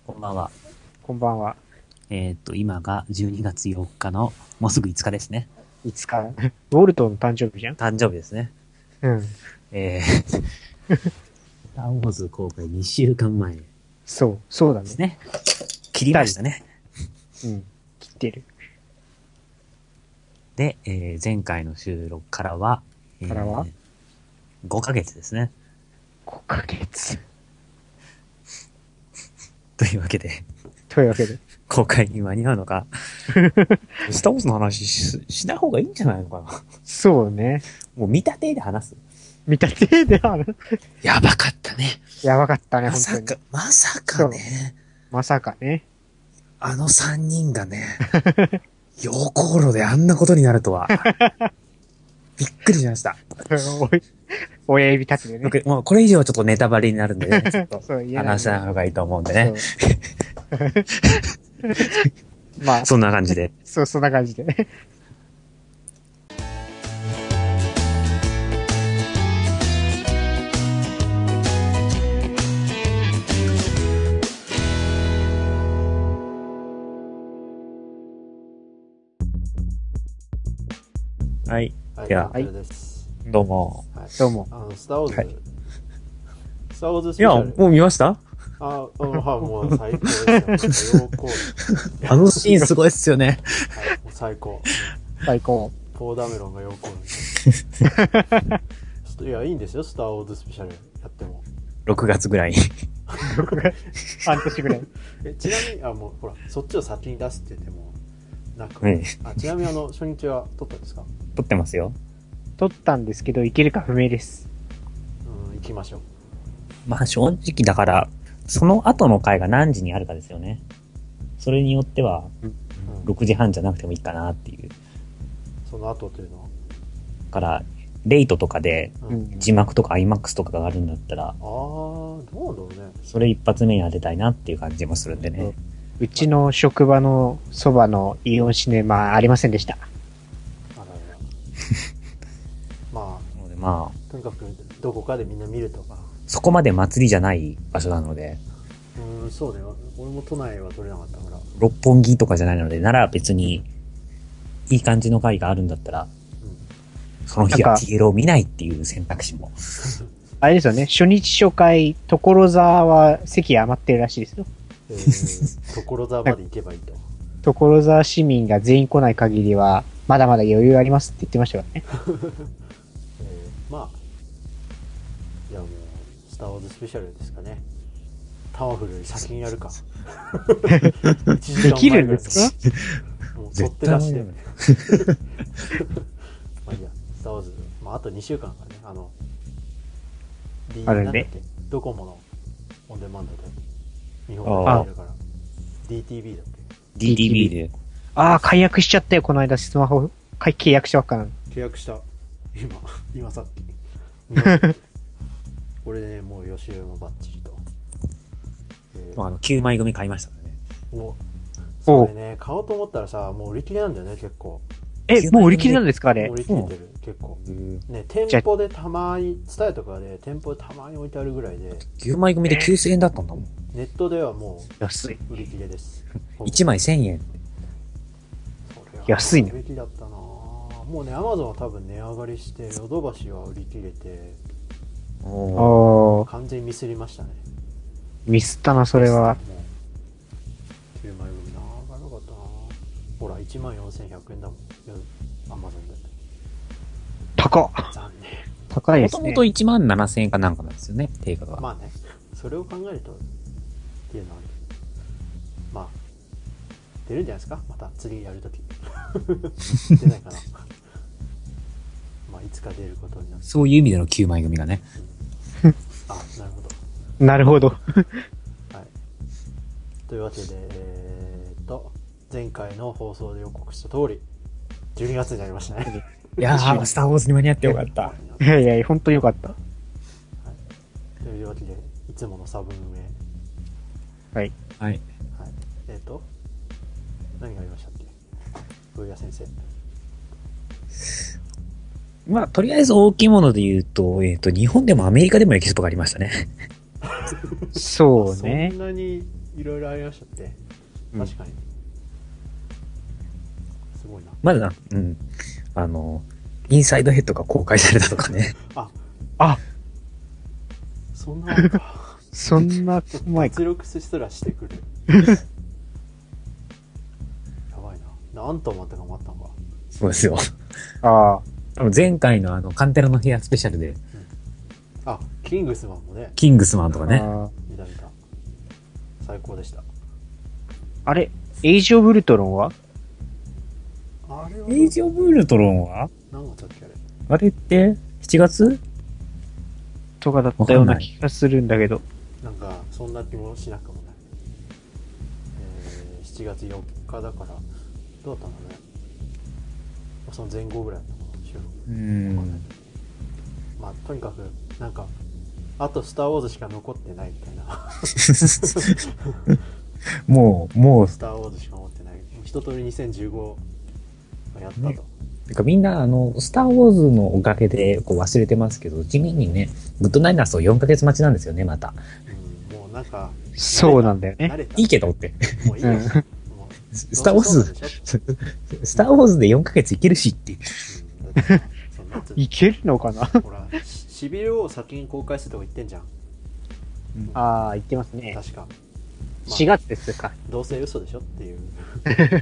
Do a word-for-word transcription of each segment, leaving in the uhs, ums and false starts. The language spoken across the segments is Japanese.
こんばんは。 こんばんは。 えーっと、今がじゅうにがつよっかの、もうすぐいつかですね。 いつか、ウォルトの誕生日じゃん。 誕生日ですね。 うん。 えー、スターウォーズ公開にしゅうかんまえでそう、そうだね。 すね。切りましたね。 うん。切ってる。 で、えー、前回の収録からは、えー、 からはごかげつですね。 ごかげつ。 というわけで、 というわけで。 公開に間に合うのか。スターウォーズの話し、しない方がいいんじゃないのかな。 そうね。 もう見たてで話す。 見た手である。 やばかったね。 やばかったね、 ま本当に。 さか、まさかね。 まさかね。 あの三人がね、溶鉱炉であんなことになるとは。びっくりしました。 おい、親指立ててね。 僕、もうこれ以上はちょっとネタバレになるんでね、ちょっとそう言えない話さない方がいいと思うんでね。 まあ、 そんな感じで。 そう、そんな感じで。 はい。 はい、 でははい、です。 どうも。 はい、 どうも。 あの、スターウォーズ、 はいスターウォーズスいや、 ペシャル。 もう見ましたあ、うん、はい、もう最高ですよ。陽光。 あのシーンすごいっすよね。 はい、もう最高。 最高。 ポーダメロンが陽光。いや、いいんですよ、スターウォーズスペシャルやっても。 ろくがつぐらいに。 半年ぐらい。 え、ちなみに、あ、もう、ほら、そっちを先に出すって言っても、なく、 はいあ、ちなみにあの、初日は撮ったんですか？ 撮ってますよ。 撮ったんですけど、いけるか不明です。 うん、行きましょう。 まあ正直だから、その後の回が何時にあるかですよね。それによっては、 うん、 ろくじはんじゃなくてもいいかなっていう。 その後というのは。 から、レイトとかで、 うん。 うん字幕とか アイマックス とかがあるんだったら、 あー、どうなんだろうね。 それ一発目に当てたいなっていう感じもするんでね。 うちの職場のそばのイオンシネマありませんでした。 あらら。まなのでまあ、 あ、とにかくどこかでみんな見るとか。 そこまで祭りじゃない場所なので、 うーん、そうね。俺も都内は撮れなかったから。 六本木とかじゃないので、なら別に、いい感じの回があるんだったら、その日はなんかティエロを見ないっていう選択肢も。 あれですよね、初日初回、所沢は席余ってるらしいですよ。 えー、所沢まで行けばいいと。 所沢市民が全員来ない限りは、まだまだ余裕ありますって言ってましたからね。 えー、まあ、じゃあもう、スターウォーズスペシャルですかね。タワフルより先にやるか。いちできるんですか？ もう取って出して。まあいいや、スターウォーズ、まああとにしゅうかんからね、あの、D、 あるねなんだっけ、ドコモのオンデマンドで日本で見れるから、ディーティービー だっけ？ ディーティービー で。 ああ、解約しちゃったよ、この間スマホ、解契約したばっかなの。 契約した。今、今さっき。今これでね、もう予習もバッチリと。えーあの、きゅうまい組買いましたからね。 もう、それね、買おうと思ったらさ、もう売り切れなんだよね、結構。 え、もう売り切れなんですかあれもう。売り切れてる、結構。ね、店舗でたまに、ツタヤとかで店舗でたまに置いてあるぐらいで、 きゅうまい組できゅうせんえんだったんだもん。 ネットではも安い。 う売り切れです。 いちまいせんえん。 それは安いね売り切れだったなぁ。もうね、アマゾンは多分値上がりして、ヨドバシは売り切れて、 おー。 おー、 完全にミスりましたね。 ミスったな、それは。 もうきゅうまい組なぁ、がなかったなぁ。ほら、いちまんよんせんひゃくえんだもん。アマゾンで。 高っ。 残念。 高いですね。 もともといちまんななせんえんかなんかなんですよね、定価が。 まあね、それを考えると、っていうのは、まあ、出るんじゃないですかまた次やるとき。出ないかな。まあ、いつか出ることになる。 そういう意味でのきゅうまい組がね。 あ、なるほど。 なるほど。 はい。というわけで、えーっと、前回の放送で予告した通り、じゅうにがつになりましたね。 いやー、スターウォーズに間に合ってよかった。 いやいや、本当によかった。 というわけで、いつものサブ運営。 はい。 はい。 はい。えーっと、何がありましたっけブーヤ先生。 まあ、とりあえず大きいもので言うと、えっと、日本でもアメリカでもエキスポがありましたね。 そうねそん。なにいろいろありましたって。 うん確かに。すごいな。 まだ、うん。あの、インサイドヘッドが公開されたとかね。 あ、 あ、 そんなあるか。 そんな、うまいか。 脱力すらしてくる。やばいな。アントマンとかもあったのか。 そうですよ。 ああ。 多分前回のあの、カンテラの部屋スペシャルで、 あ、キングスマンもね、 キングスマンとかね。 あ見た見た。最高でした。 あれ、エイジオブウルトロンはあれはエイジオブウルトロンは何月だっけあれ。 あれってしちがつとかだったような気がするんだけど。 なんか、そんな気もしなくもない。えー、しちがつよっかだから、どうだったんだろうね。その前後ぐらいだったかな、収録。 うーん。 まあ、とにかく、なんか、あとスター・ウォーズしか残ってないみたいな。 もう、もう、 スター・ウォーズしか持ってない。一通りにせんじゅうごはやったと。 ねてかみんな、あの、スターウォーズのおかげで、こう忘れてますけど、地味にね、グッドナイナスをよんかげつ待ちなんですよね、また。 うん、もうなんか、 そうなんだよね。 慣れた。 いいけどって。 もういいよ。 うんもうスターウォーズどうせそうなんでしょスターウォーズでよんかげついけるしっていう。 うんだってそんなやついけるのかなほら、ししびれを先に公開するとか言ってんじゃん。 ああ、言ってますね。 確か。まあしがつですか。 どうせ嘘でしょっていう。はいはい、分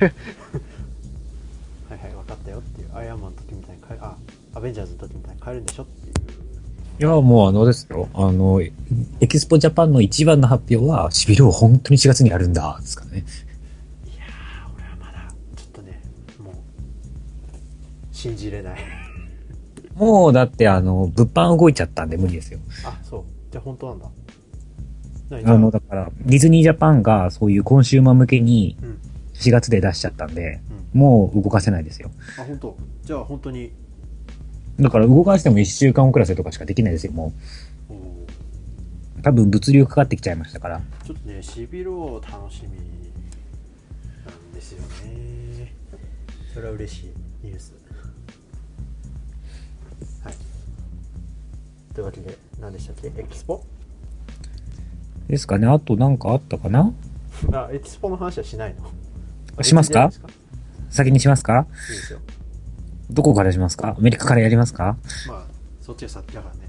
かったよっていう。アイアンマンの時みたいに変え、あ、アベンジャーズの時みたいに変えるんでしょっていう。 いや、もうあのですよ。あの、エキスポジャパンの一番の発表は、シビルを本当にしがつにやるんだ、ですからね。 いやー、俺はまだ、ちょっとね、もう、信じれない。 もう、だってあの、物販動いちゃったんで無理ですよ。 あ、そう。じゃあ本当なんだ。何じゃあの、だから、ディズニージャパンがそういうコンシューマー向けにうん。 しがつで出しちゃったんで、 うん。 もう動かせないですよ。 あ、本当。じゃあ本当に、 だから動かしてもいっしゅうかん遅らせとかしかできないですよ、もおーう。多分物流かかってきちゃいましたから。 ちょっとね、しびろを楽しみなんですよね。それは嬉しいニュース。はい。というわけで、何でしたっけ？エキスポ？ ですかね。あとなんかあったかな？ あ、エキスポの話はしないの？ しますか？ いいですか？ 先にしますか？ いいですよ。 どこからしますか？アメリカからやりますか？ まあ、そっちが先だからね。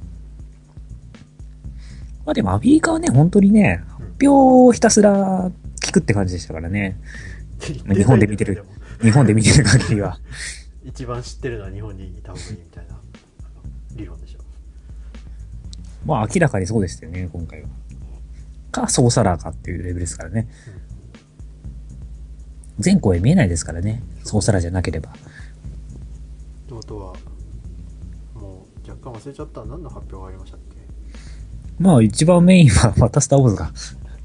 まあでもアメリカはね、本当にね、 うん発表をひたすら聞くって感じでしたからね。日本で見てるでも日本で見てる限りは。 一番知ってるのは日本にいた方がいいみたいな理論でしょ。 まあ明らかにそうでしたよね、今回は。か、ソーサラーかっていうレベルですからね。全公演見えないですからね。ソーサラーじゃなければ。 ってことは、もう若干忘れちゃった。何の発表がありましたっけ？ まあ一番メインはまたスターウォーズが。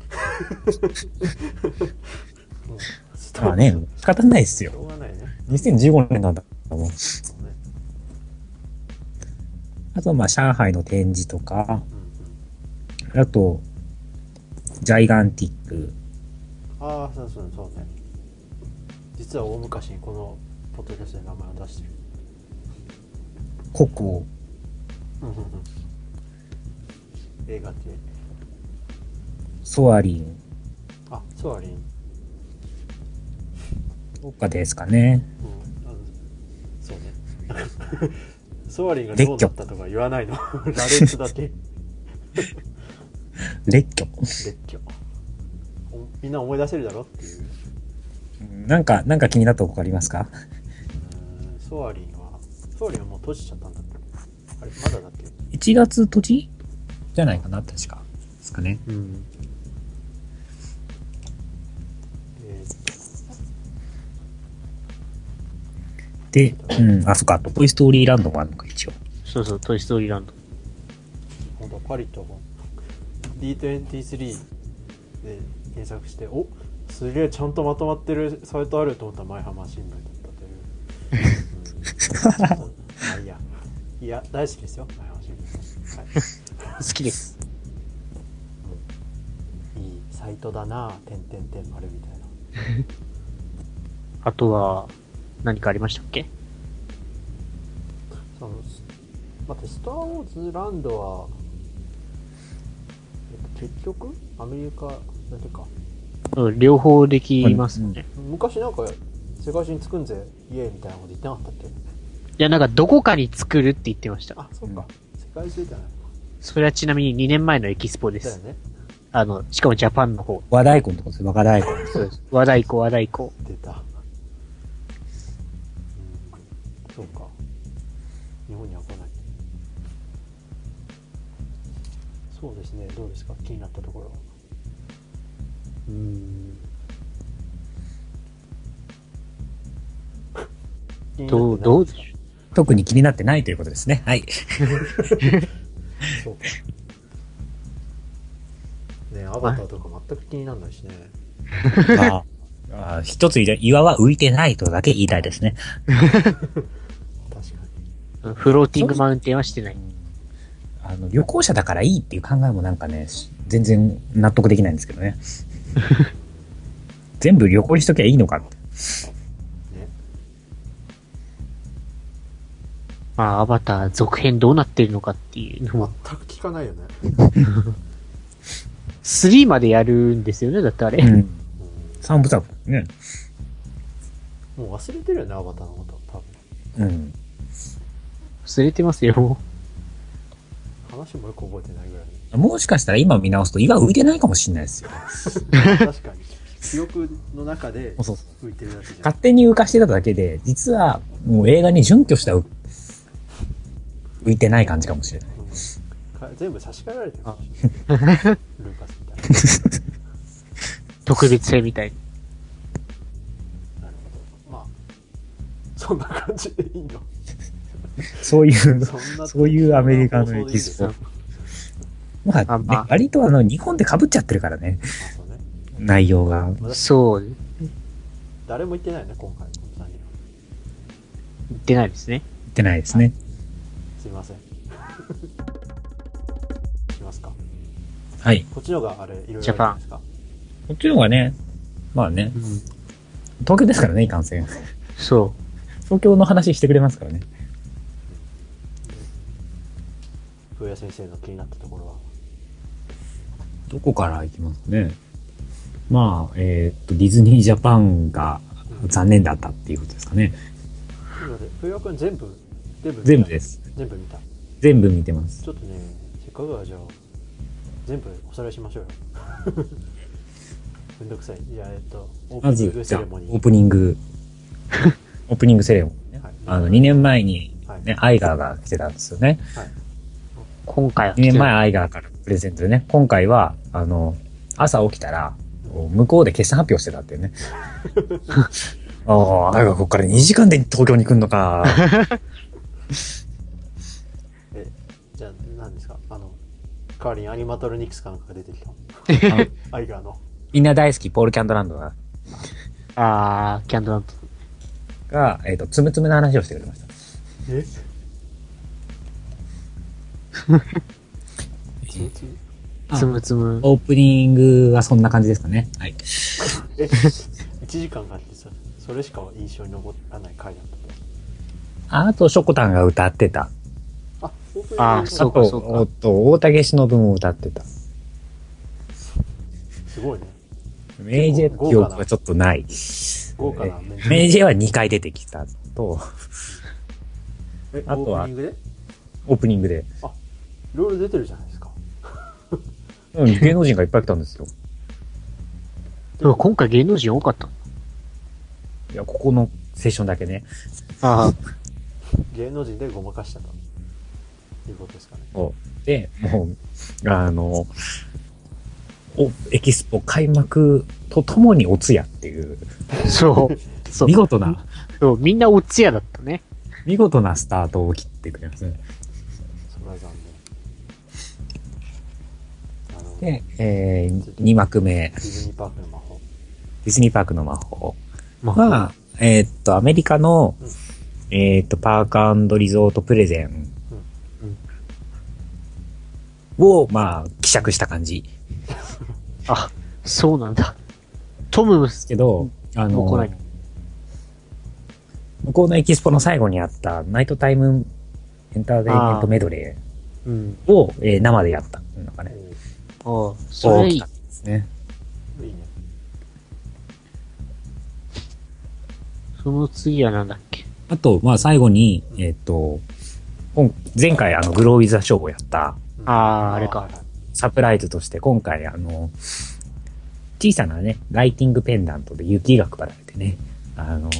もうスターまあね、仕方ないですしょよ。 うがないね。 にせんじゅうごねんなんだもん。 そうね。 あとまあ上海の展示とか、 うんうん。 あと、ジャイガンティック。 ああ、そうそうそうね。実は大昔にこのポッドキャストで名前を出してる。 ココ、 うんうんうん。映画って。 ソアリンあ、ソアリン。 とかですかね。 うん。あのそうね。ソアリンがどうだったとか言わないの。羅列だけ。 列挙。 列挙。おみんな思い出せるだろっていう。 なんか、なんか気になったとこありますか？ うーんソアリンは、ソアリンはもう閉じちゃったんだっけ？あれ、まだだっけ？ いち 月閉じじゃないかな、確か。ですかね。 うん。 えで、うん、あ、そっか、あと、トイストーリーランドもあるのか、一応。 そうそう、トイストーリーランド。 ー、ほんとパリと ディーにじゅうさん で検索して、お、すげえちゃんとまとまってるサイトあると思ったら前浜新聞だったという。うん、まあいいや。いや、大好きですよ、前浜新聞。はい。 好きです。 いいサイトだなぁ、てんてんてん丸みたいな。 あとは、何かありましたっけ？ その待って、スター・ウォーズ・ランドは、えっと、結局アメリカだけか。 うん、両方できますね。 昔なんか、世界中に作んぜ、イエーイみたいなこと言ってなかったっけ？ いや、なんかどこかに作るって言ってました。 あ、そうか。世界中じゃないのか。 それはちなみににねんまえのエキスポです。 だよね。 あの、しかもジャパンの方。 和太鼓のとこですよ、和太鼓。 そうです。和太鼓、和太鼓。 出た。うん。そうか。日本には来ない。そうですね。どうですか？気になったところは。 うーん。どう、どうでしょう。 特に気になってないということですね。はい。 そうか。ね、アバターとか全く気にならないしね。 ああ、一つ言いたい。岩は浮いてないとだけ言いたいですね。 確かに。 フローティングマウンテンはしてない。 あの、旅行者だからいいっていう考えもなんかね、全然納得できないんですけどね。全部旅行にしときゃいいのかって。 ね。 まあ、アバター続編どうなってるのかっていうのも。 全く聞かないよね。 スリーまでやるんですよね、だってあれ。 うん。三部作ね。 もう忘れてるよね、アバターのこと、多分。 うん。 忘れてますよ。 話もよく覚えてないぐらい。 もしかしたら今見直すと岩浮いてないかもしれないですよ。 確かに。記憶の中でそうそう浮いてるだけじゃん。 勝手に浮かしてただけで、実はもう映画に準拠した浮浮いてない感じかもしれない。 うん、か全部差し替えられてるかもしれない。ルーカスみたいな。 特別性みたいに。 なるほど。まあ、そんな感じでいいの。 そういう、 そんなそういうアメリカのエキスポ。まあ、ね、 あまあ割とあの、日本で被っちゃってるからね。 あ、そうね。 内容が。 そう。 誰も言ってないよね、今回。このさんにんは。 言ってないですね。 言ってないですね。 すいません。いきますか。 はい。 こっちの方があれ、いろいろあるじジャパンゃないですか。 こっちの方がね、まあね、 うん。 東京ですからね、いかんせん。 そ東京の話してくれますからね。 ふうや先生の気になったところは。 どこから行きますかね。まあ、えーっと、ディズニージャパンが残念だったっていうことですかね。 ということで、ふうやくん全部、全部見た全部です。 全部見た。 全部見てます。 ちょっとね、せっかくはじゃあ、全部おさらいしましょうよ。めんどくさい。じゃあ、えっと、オープまニング、 ずじゃあセレモニー。 オープニング、オープニングセレモニーね。 はいあの、にねんまえにはいね、アイガーが来てたんですよね。 はい。 う。今回はにねんまえアイガーからプレゼントでね、今回は、あの、朝起きたら、向こうで決算発表してたっていうね。ああ、アイガーここからにじかんで東京に来んのか。 え、じゃあ、何ですかあの、代わりにアニマトロニクスかなんかが出てきた。 あのアイガーの。 みんな大好き、ポール・キャンドランドが、 あー、キャンドランド。 がえっ、と、つむつむの話をしてくれました。 えつむつむ。 オープニングはそんな感じですかね。はい。 え、いちじかんがあってさ、それしか印象に残らない回だったと。 あと、ショコタンが歌ってた。 あ、オープニングああそうかそうかと、おっと、大竹しのぶも歌ってた。 すごいね。 メイジェの記憶はちょっとない。 豪華なメンツメイジェはにかい出てきたと、 え、 あとはオープニングでオープニングで。 あ、いろいろ出てるじゃないですか。 うん、芸能人がいっぱい来たんですよ。 でも今回芸能人多かった。 いや、ここのセッションだけね。 ああ。 芸能人でごまかしたということですかね。 そうで、もう、あの、お、エキスポ開幕とともにお通夜っていう、 そう。そう。 見事な、 そう、みんなおつやだったね。 見事なスタートを切ってくれますね。 それは残念。あの、 で、えー、に幕目、 ディズニーパークの魔法。 ディズニーパークの魔法まは、えーっと、アメリカの、 うんえーっと、パークリゾートプレゼンを、まあ、希釈した感じ。 あ、そうなんだ。トムもけど、あのもう来ない、 向こうのエキスポの最後にあったナイトタイムエンターテインメントメドレうん。 ーを、えー生でやったのがね、 ああ、それいい大きかっ。たですね。 いいね。 その次はなんだっけ。 あと、まあ最後に、えっと、今前回あの、グローウィザショーをやったうんあーあれかはいはいサプライズとして今回あの、小さなね、ライティングペンダントで雪が配られてね、あの、 うん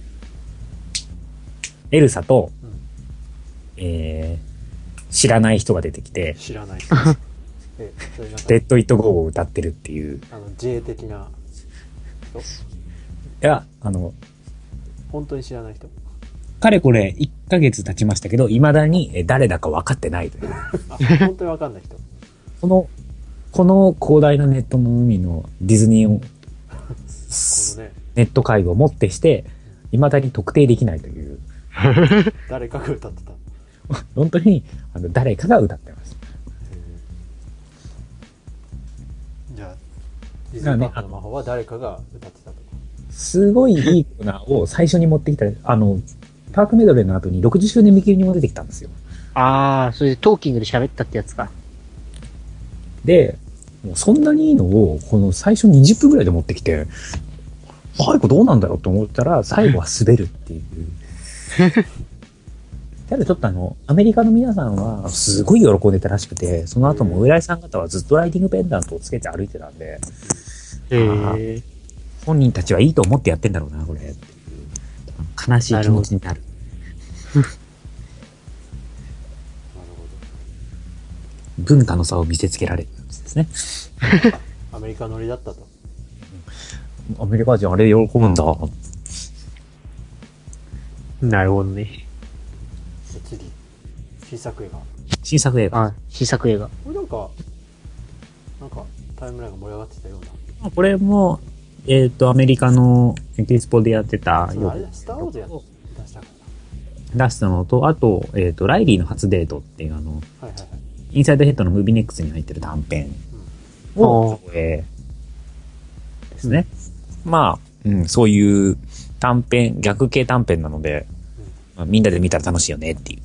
エルサと、 うんえー、知らない人が出てきて、 知らない人。え、それなんか、 デッド・イット・ゴーを歌ってるっていう。いあの、J 的な人や、あの、 本当に知らない人かれこれいっかげつ経ちましたけど、未だにえ誰だか分かってないという。 あ、本当にわかんない人。 この、この広大なネットの海のディズニーを、 このね、 ネット界をもってして、未だに特定できないという。 誰かが歌ってた。 本当に、あの、誰かが歌ってます。 じゃあ、ディズニーパークの魔法は誰かが歌ってたと。 すごいいいコーナーを最初に持ってきた、あの、パークメドレーの後にろくじゅっしゅうねん見切りにも出てきたんですよ。 ああ、それでトーキングで喋ったってやつか。 で、もうそんなにいいのを、この最初にじゅっぷんぐらいで持ってきて、最後どうなんだろうと思ったら、最後は滑るっていう。ただちょっとあの、アメリカの皆さんはすごい喜んでたらしくて、その後もお偉いさん方はずっとライティングペンダントをつけて歩いてたんで、 へえ。 本人たちはいいと思ってやってんだろうな、これ。っていう悲しい気持ちになる。 なるほ文化の差を見せつけられる感じですね。 ど。アメリカ乗りだったと。 アメリカ人あれ喜ぶんだ。 なるほどね。 じゃあ次、新作映画。 新作映画。 あ、新作映画。 これなんか、なんか、タイムラインが盛り上がってたような。 これも、えっ、と、アメリカのエキスポでやってたそうあれだ、スターウォーズや出したか出したのと、あと、えっ、と、ライリーの初デートっていうあの、 ら。はいはいはい。 インサイドヘッドのムービーネックスに入ってる短編うんを、えーですね。まあ、うん、そういう短編、逆系短編なので、まあ、みんなで見たら楽しいよねっていう。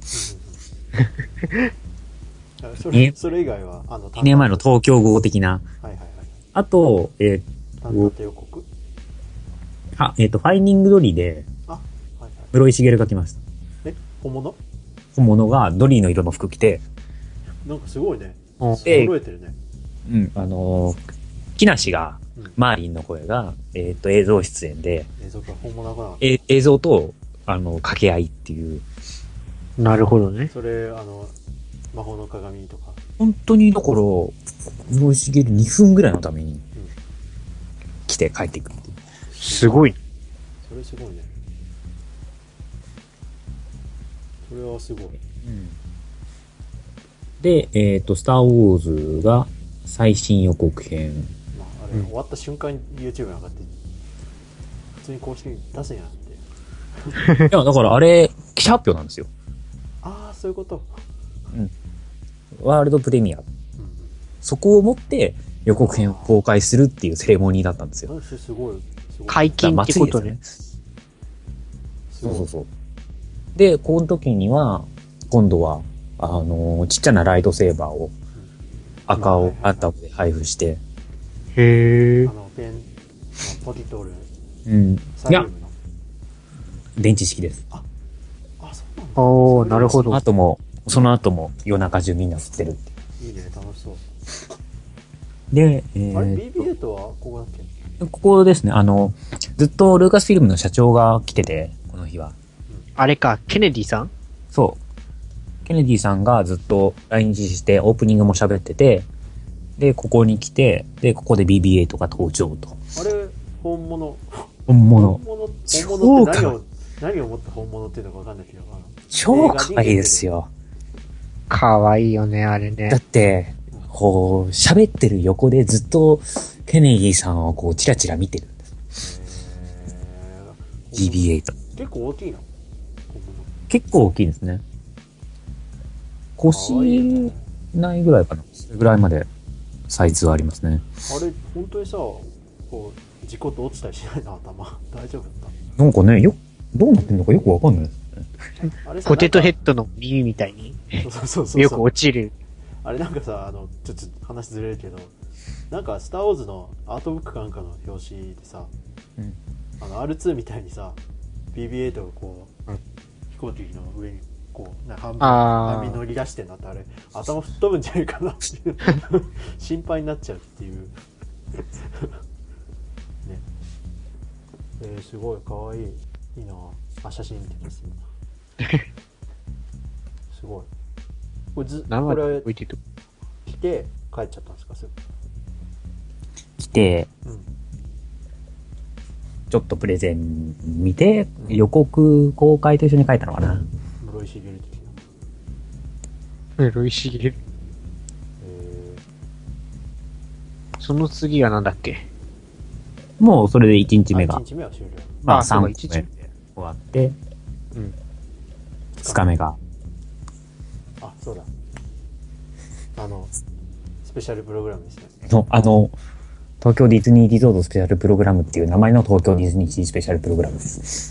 うんうんうん、それ、それ以外は、あの、 にねんまえの東京号的な。 はいはいはい。 あと、え単独予告ー、あ、えっ、と、ファインディングドリーで、 あ、はいはい。 室井茂が来ました。 え、本物本物がドリーの色の服着て、 なんかすごいね。 うん揃えてるね。 うん、あのー、木梨が、 うん。 マーリンの声が、えっ、と、映像出演で、 映像が本物かな。 え映像と、あの、掛け合いっていう、 なるほどね。 それ、あの、魔法の鏡とか。 本当に、だから、室井茂にふんぐらいのために、来て帰っていくっていう。 すごい。 それすごいね。それはすごい。 で、えっ、と、スター・ウォーズが最新予告編。 まあ、あれ、 うん終わった瞬間に YouTube に上がって、普通に公式に出せんやんって。 いや、だからあれ、記者発表なんですよ。 ああ、そういうこと。 ワールドプレミア。 うんそこをもって予告編を公開するっていうセレモニーだったんですよ。 うん。すごい、すごい。 解禁ってことね。 すごいそうそうそう。で、この時には、今度は、あのーちっちゃなライトセーバーを、赤をあったで配布して、 へえあ。の、ペン、あのポテトール、 うん。いやサイリウ、ムの。 電池式です。 あ、そうなんだ。 おー、なるほそのど。 後も、その後も夜中中みんな吸ってるっていいいね、楽しそう。 う。で、えあれ、 ービービーエイト はここだっけ？ ここですね、あの、ずっとルーカスフィルムの社長が来てて、この日は。 あれか、ケネディさんそう。ケネディさんがずっと来日してオープニングも喋ってて、で、ここに来て、で、ここで ビービーエイト が登場と。 あれ、本物。 本物本。物、本物って何を、何をもって本物っていうのかわかんないけど、あの超可愛いですよ。 かわいいよね、あれだっね。 て、こう、喋ってる横でずっとケネディさんをこう、チラチラ見てるんです。 えービービーエイト。 結構大きいの本物。 結構大きいですね。 可愛い腰ねないぐらいかな。それぐらいまでサイズはありますね。 あれ、本当にさ、こう、事故って落ちたりしないの頭。大丈夫だっなんかね、よ、どうなってんのかよくわかんない。 たあれさポテトヘなんッドの耳みたいに、 かそうそうそうそう。 よく落ちる。 あれなんかさ、あの、ちょっと話ずれるけど、 なんかスターウォーズのアートブックかなんかの表紙でさ、 うんあの アールツー みたいにさ ビービーエイト がこう、 うん飛行機の上にこうな半分あー半身乗り出してんなって、あれ頭吹っ飛ぶんじゃないかなっていう心配になっちゃうっていうね。えー、すごいかわいい、いいなあ。写真見てます今すごい。これず生でこれ置いてる。 来て帰っちゃったんですか、すぐ。 来て、 うんちょっとプレゼン見て、予告公開と一緒に書いたのかな。 室井茂的な。 ロイシゲル。 えその次はなんだっけ？ もうそれでいちにちー、 めがあいちに、ちめは終了。 まああそうさんこめでか一日終わって、 うん。 ふつかめが。 あ、そうだ。あの、スペシャルプログラムですね。 のあの、東京ディズニーリゾートスペシャルプログラムっていう名前の東京ディズニーシースペシャルプログラムです。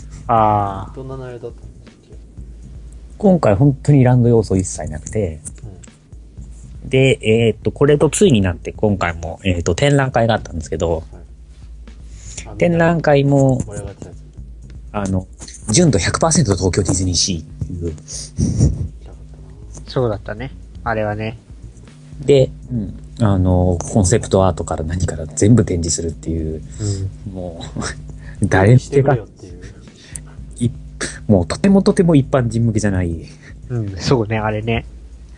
あどんな内容だったんですか？ 今回本当にランド要素一切なくて、で、えーっと、これとついになって今回も、えーっと、展覧会があったんですけど、 うん。 展覧会も、 盛り上がってたやつ。 あの、純度 ひゃくパーセント 東京ディズニーシーっていう。 見たかったあ、そうだったね。あれはね。 で、うん、あの、コンセプトアートから何から全部展示するっていう、 うん。 もう、 な。 誰してくれかよっていう。 いもうとてもとても一般人向けじゃない。 うん、そうね、あれね。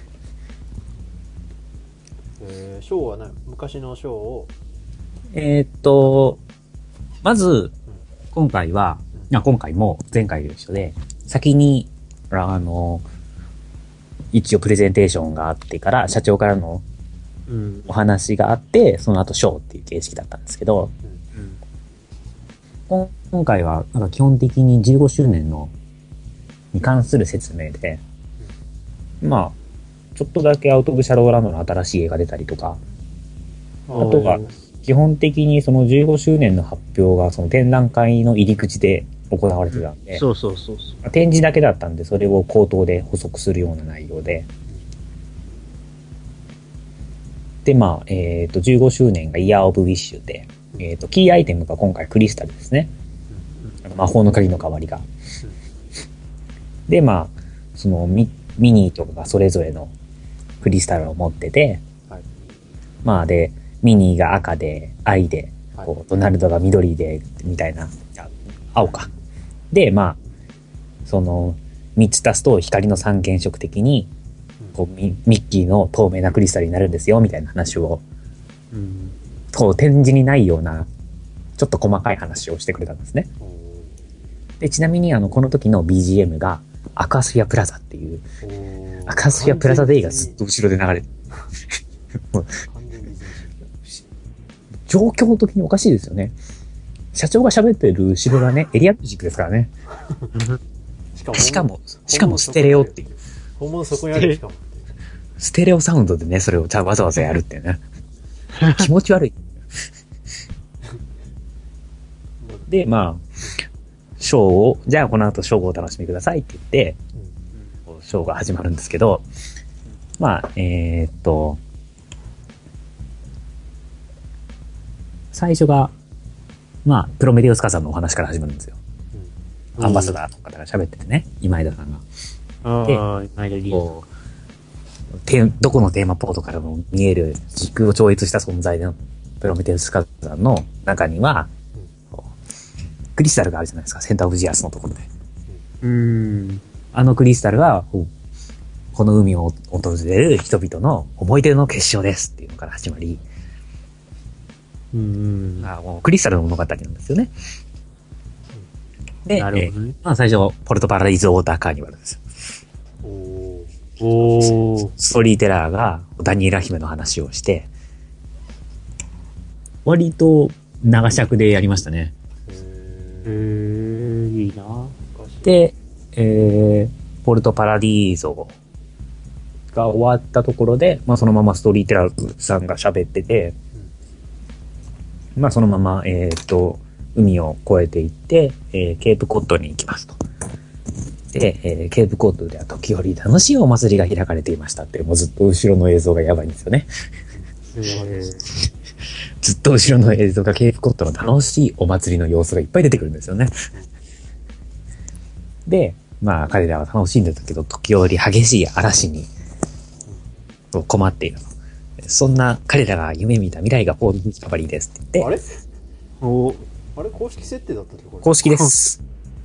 えー、ショーは何？昔のショーを、 えーっと、まず、今回は、あ今回も前回と一緒で、先に、あの、一応プレゼンテーションがあってから、社長からのうん。 お話があって、その後ショーっていう形式だったんですけど、 うん。 今今回はなんか基本的にじゅうごしゅうねんのに関する説明で、まあ、ちょっとだけアウト・オブ・シャドーランドの新しい映画出たりとか、あとは基本的にそのじゅうごしゅうねんの発表がその展覧会の入り口で行われてたんで、 そうそうそうそう。 展示だけだったんで、それを口頭で補足するような内容で、で、まあ、えっと、じゅうごしゅうねんがイヤー・オブ・ウィッシュで、えっと、キーアイテムが今回クリスタルですね。あの魔法の鍵の代わりが。で、まあ、そのミ、ミニーとかがそれぞれのクリスタルを持ってて、 はい。 まあで、ミニーが赤で、愛で、 はいこう、ドナルドが緑で、みたいな、あ青か。で、まあ、その、三つ足すと光の三原色的に、こうミ、ミッキーの透明なクリスタルになるんですよ、みたいな話を、 うん。 こう、展示にないような、ちょっと細かい話をしてくれたんですね。 おーで、ちなみに、あの、この時の ビージーエム が、アクアスフィアプラザっていう、 おーアクアスフィアプラザデイがずっと後ろで流れてる。もう完全にディズニー状況的におかしいですよね。社長が喋ってる後ろがね、エリアミュージックですからね。 しかも、 しかも、しかもステレオっていう。 本物そこにあるしかも。 ステレオサウンドでね、それをわざわざやるってね。気持ち悪い。で、まあ、ショーを、じゃあこの後ショーをお楽しみくださいって言って、ショーが始まるんですけど、まあ、えーっと、最初が、まあ、プロメテウス火山のお話から始まるんですよ。 うんアンバサダーの方が喋っててね、今枝さんが。 ああ、前でリーこう、テーどこのテーマポートからも見える時空を超越した存在のプロメテウス火山の中には、こうクリスタルがあるじゃないですか、センターオブジアスのところで。 うん。 あのクリスタルは、こうこの海を訪れる人々の思い出の結晶ですっていうのから始まり、 うん。 あもうクリスタルの物語なんですよね。で、 なるほどねえーまあ最初、ポルトパラディーズ・ウォーター・カーニバルですよ。 おーおー。 ストーリーテラーがダニエラ姫の話をして、割と長尺でやりましたね。 へへーえ、いいな。 昔で、えー、ポルトパラディーゾが終わったところで、まあそのままストーリーテラーさんが喋ってて、まあそのまま、えーっと、海を越えていって、えーケープコッドに行きますと。で、えーケープコッドでは時折楽しいお祭りが開かれていましたっていう、もうずっと後ろの映像がやばいんですよね。 へえ。 ずっと後ろの映像がケープコットの楽しいお祭りの様子がいっぱい出てくるんですよね。で、まあ彼らは楽しんでたけど、時折激しい嵐に困っていると。そんな彼らが夢見た未来がポールディスカバリーですって言って、 あれおあれ公式設定だったっけこれ。 公式です。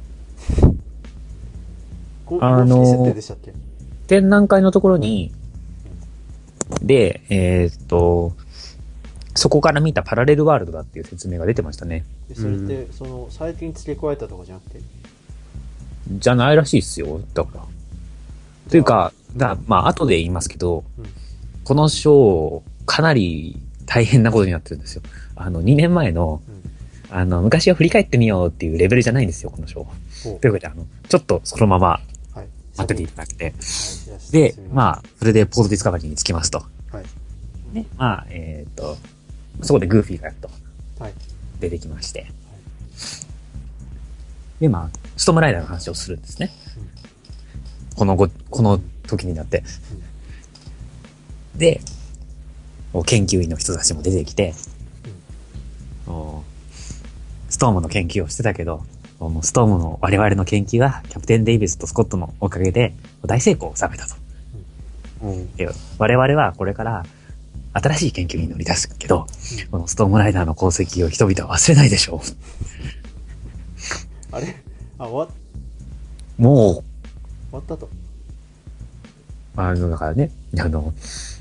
こあのー公式設定でしたっけ？ 展覧会のところに、で、えーっと、そこから見たパラレルワールドだっていう説明が出てましたね。 でそれって、その、最近付け加えたとかじゃなくて？ じゃないらしいっすよ。だから。というか、だまあ、後で言いますけど、 うんこのショー、かなり大変なことになってるんですよ。あの、にねんまえの、 うんあの、昔を振り返ってみようっていうレベルじゃないんですよ、このショー。 ほうということで、あの、ちょっとそのままはい。 待ってていただけて。 はいで、 あ。 まあ、それでポートディスカバリーに着きますと。 はい。 ね、まあ、えーっと、そこでグーフィーがやっとはい。 出てきまして。で、まあ、ストームライダーの話をするんですね。このご、この時になって。で、研究員の人たちも出てきて、おストームの研究をしてたけど、もうストームの我々の研究はキャプテン・デイビスとスコットのおかげで大成功を収めたと。 うんで我々はこれから新しい研究に乗り出すけど、このストームライダーの功績を人々は忘れないでしょあれあ、終わ、 う。もう、 終わったと。 あの、だからね、あの、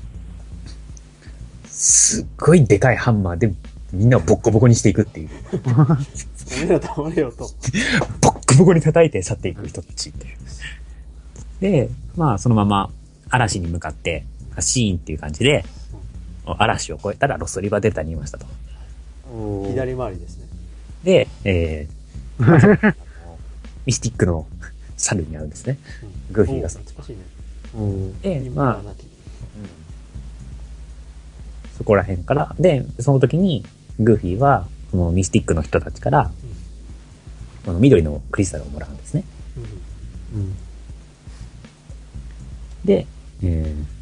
すっごいでかいハンマーでみんなをボッコボコにしていくっていう。 おめえら黙れよと。 ボッコボコに叩いて去っていく人たちっていう。で、まあそのまま嵐に向かって、シーンっていう感じで、嵐を越えたらロストリバーデルタにいましたと。 お左回りですね。 で、えー、まああのミスティックの猿に会うんですね。 うんグーフィーがお懐かしいね。 うんで、 今まあ、 なきそこら辺から、で、その時に、グーフィーは、このミスティックの人たちから、この緑のクリスタルをもらうんですね。 うんうんで、えー、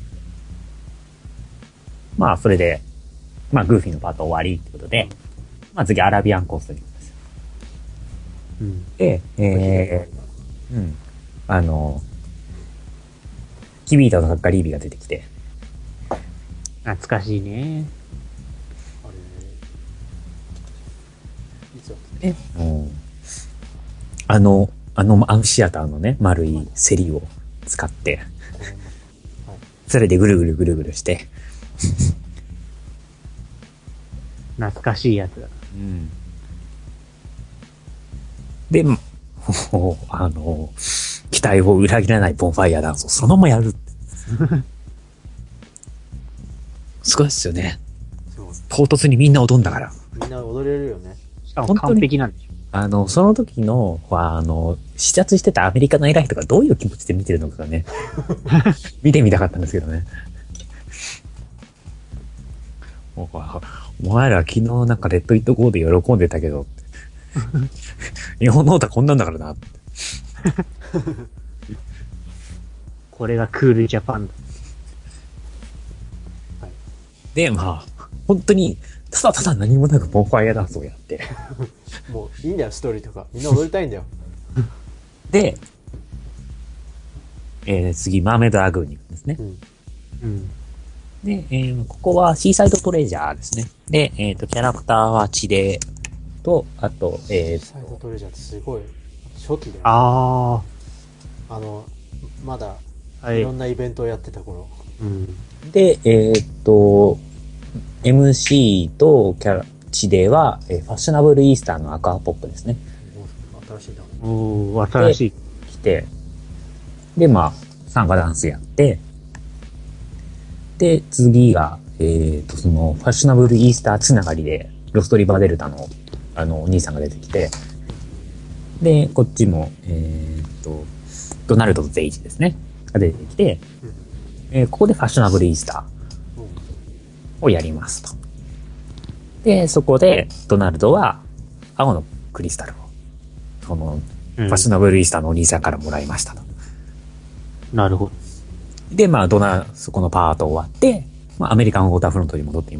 まあ、それで、まあ、グーフィーのパート終わりってことで、まあ、次、アラビアンコーストに行くんですよ。 うんで、えー、うん。あの、キビータとカッカリービが出てきて、 懐かしいね。 あれ、いつだっね、うん。あの、あのアンフィシアターのね、丸いセリを使って、 たこれもはい。 それでぐるぐるぐるぐるして、 懐かしいやつだ。 うん。で、もう、あの、期待を裏切らないボンファイアダンスをそのままやるって。すごいっすよね。 すごい。 唐突にみんな踊んだから。 みんな踊れるよね。 しかも完璧なんでしょ。 あの、その時の、あの、視察してたアメリカの偉い人がどういう気持ちで見てるのかね。見てみたかったんですけどね。おお前ら昨日なんかレッド・イット・ゴーで喜んでたけど、日本の歌こんなんだからな。 これがクールジャパンだ。 で、まあ、本当に、ただただ何もなくボンファイアダンスをやって。 もういいんだよ、ストーリーとか。みんな踊りたいんだよ。 で、えー、次、マーメイドラグーンに行くんですね。 うん。 うん。 で、えー、ここはシーサイドトレジャーですね。で、えっ、と、キャラクターは地デと、あと、えー、 サイドトレジャーってすごい初期だよ。 ああの、まだあ。はいいろ。んなイベントをやってた頃。 うん。 で、えーっと、エムシー とキャラ、地デは、えーファッショナブルイースターのアクアポップですね。 もう新しいだおー、新しい。 来て、で、まあ、参加ダンスやって、で、次が、えーっと、その、ファッショナブルイースターつながりで、ロストリバーデルタの、あの、お兄さんが出てきて、で、こっちも、えーっと、ドナルドとゼイジですね。が出てきて、えーここでファッショナブルイースタうん。 ーをやりますと。で、そこで、ドナルドは、青のクリスタルを、その、 うんファッショナブルイースターのお兄さんからもらいましたと。 なるほど。 で、まあ、ドナ、そこのパート終わって、まあ、アメリカンウォーターフロントに戻っています。 う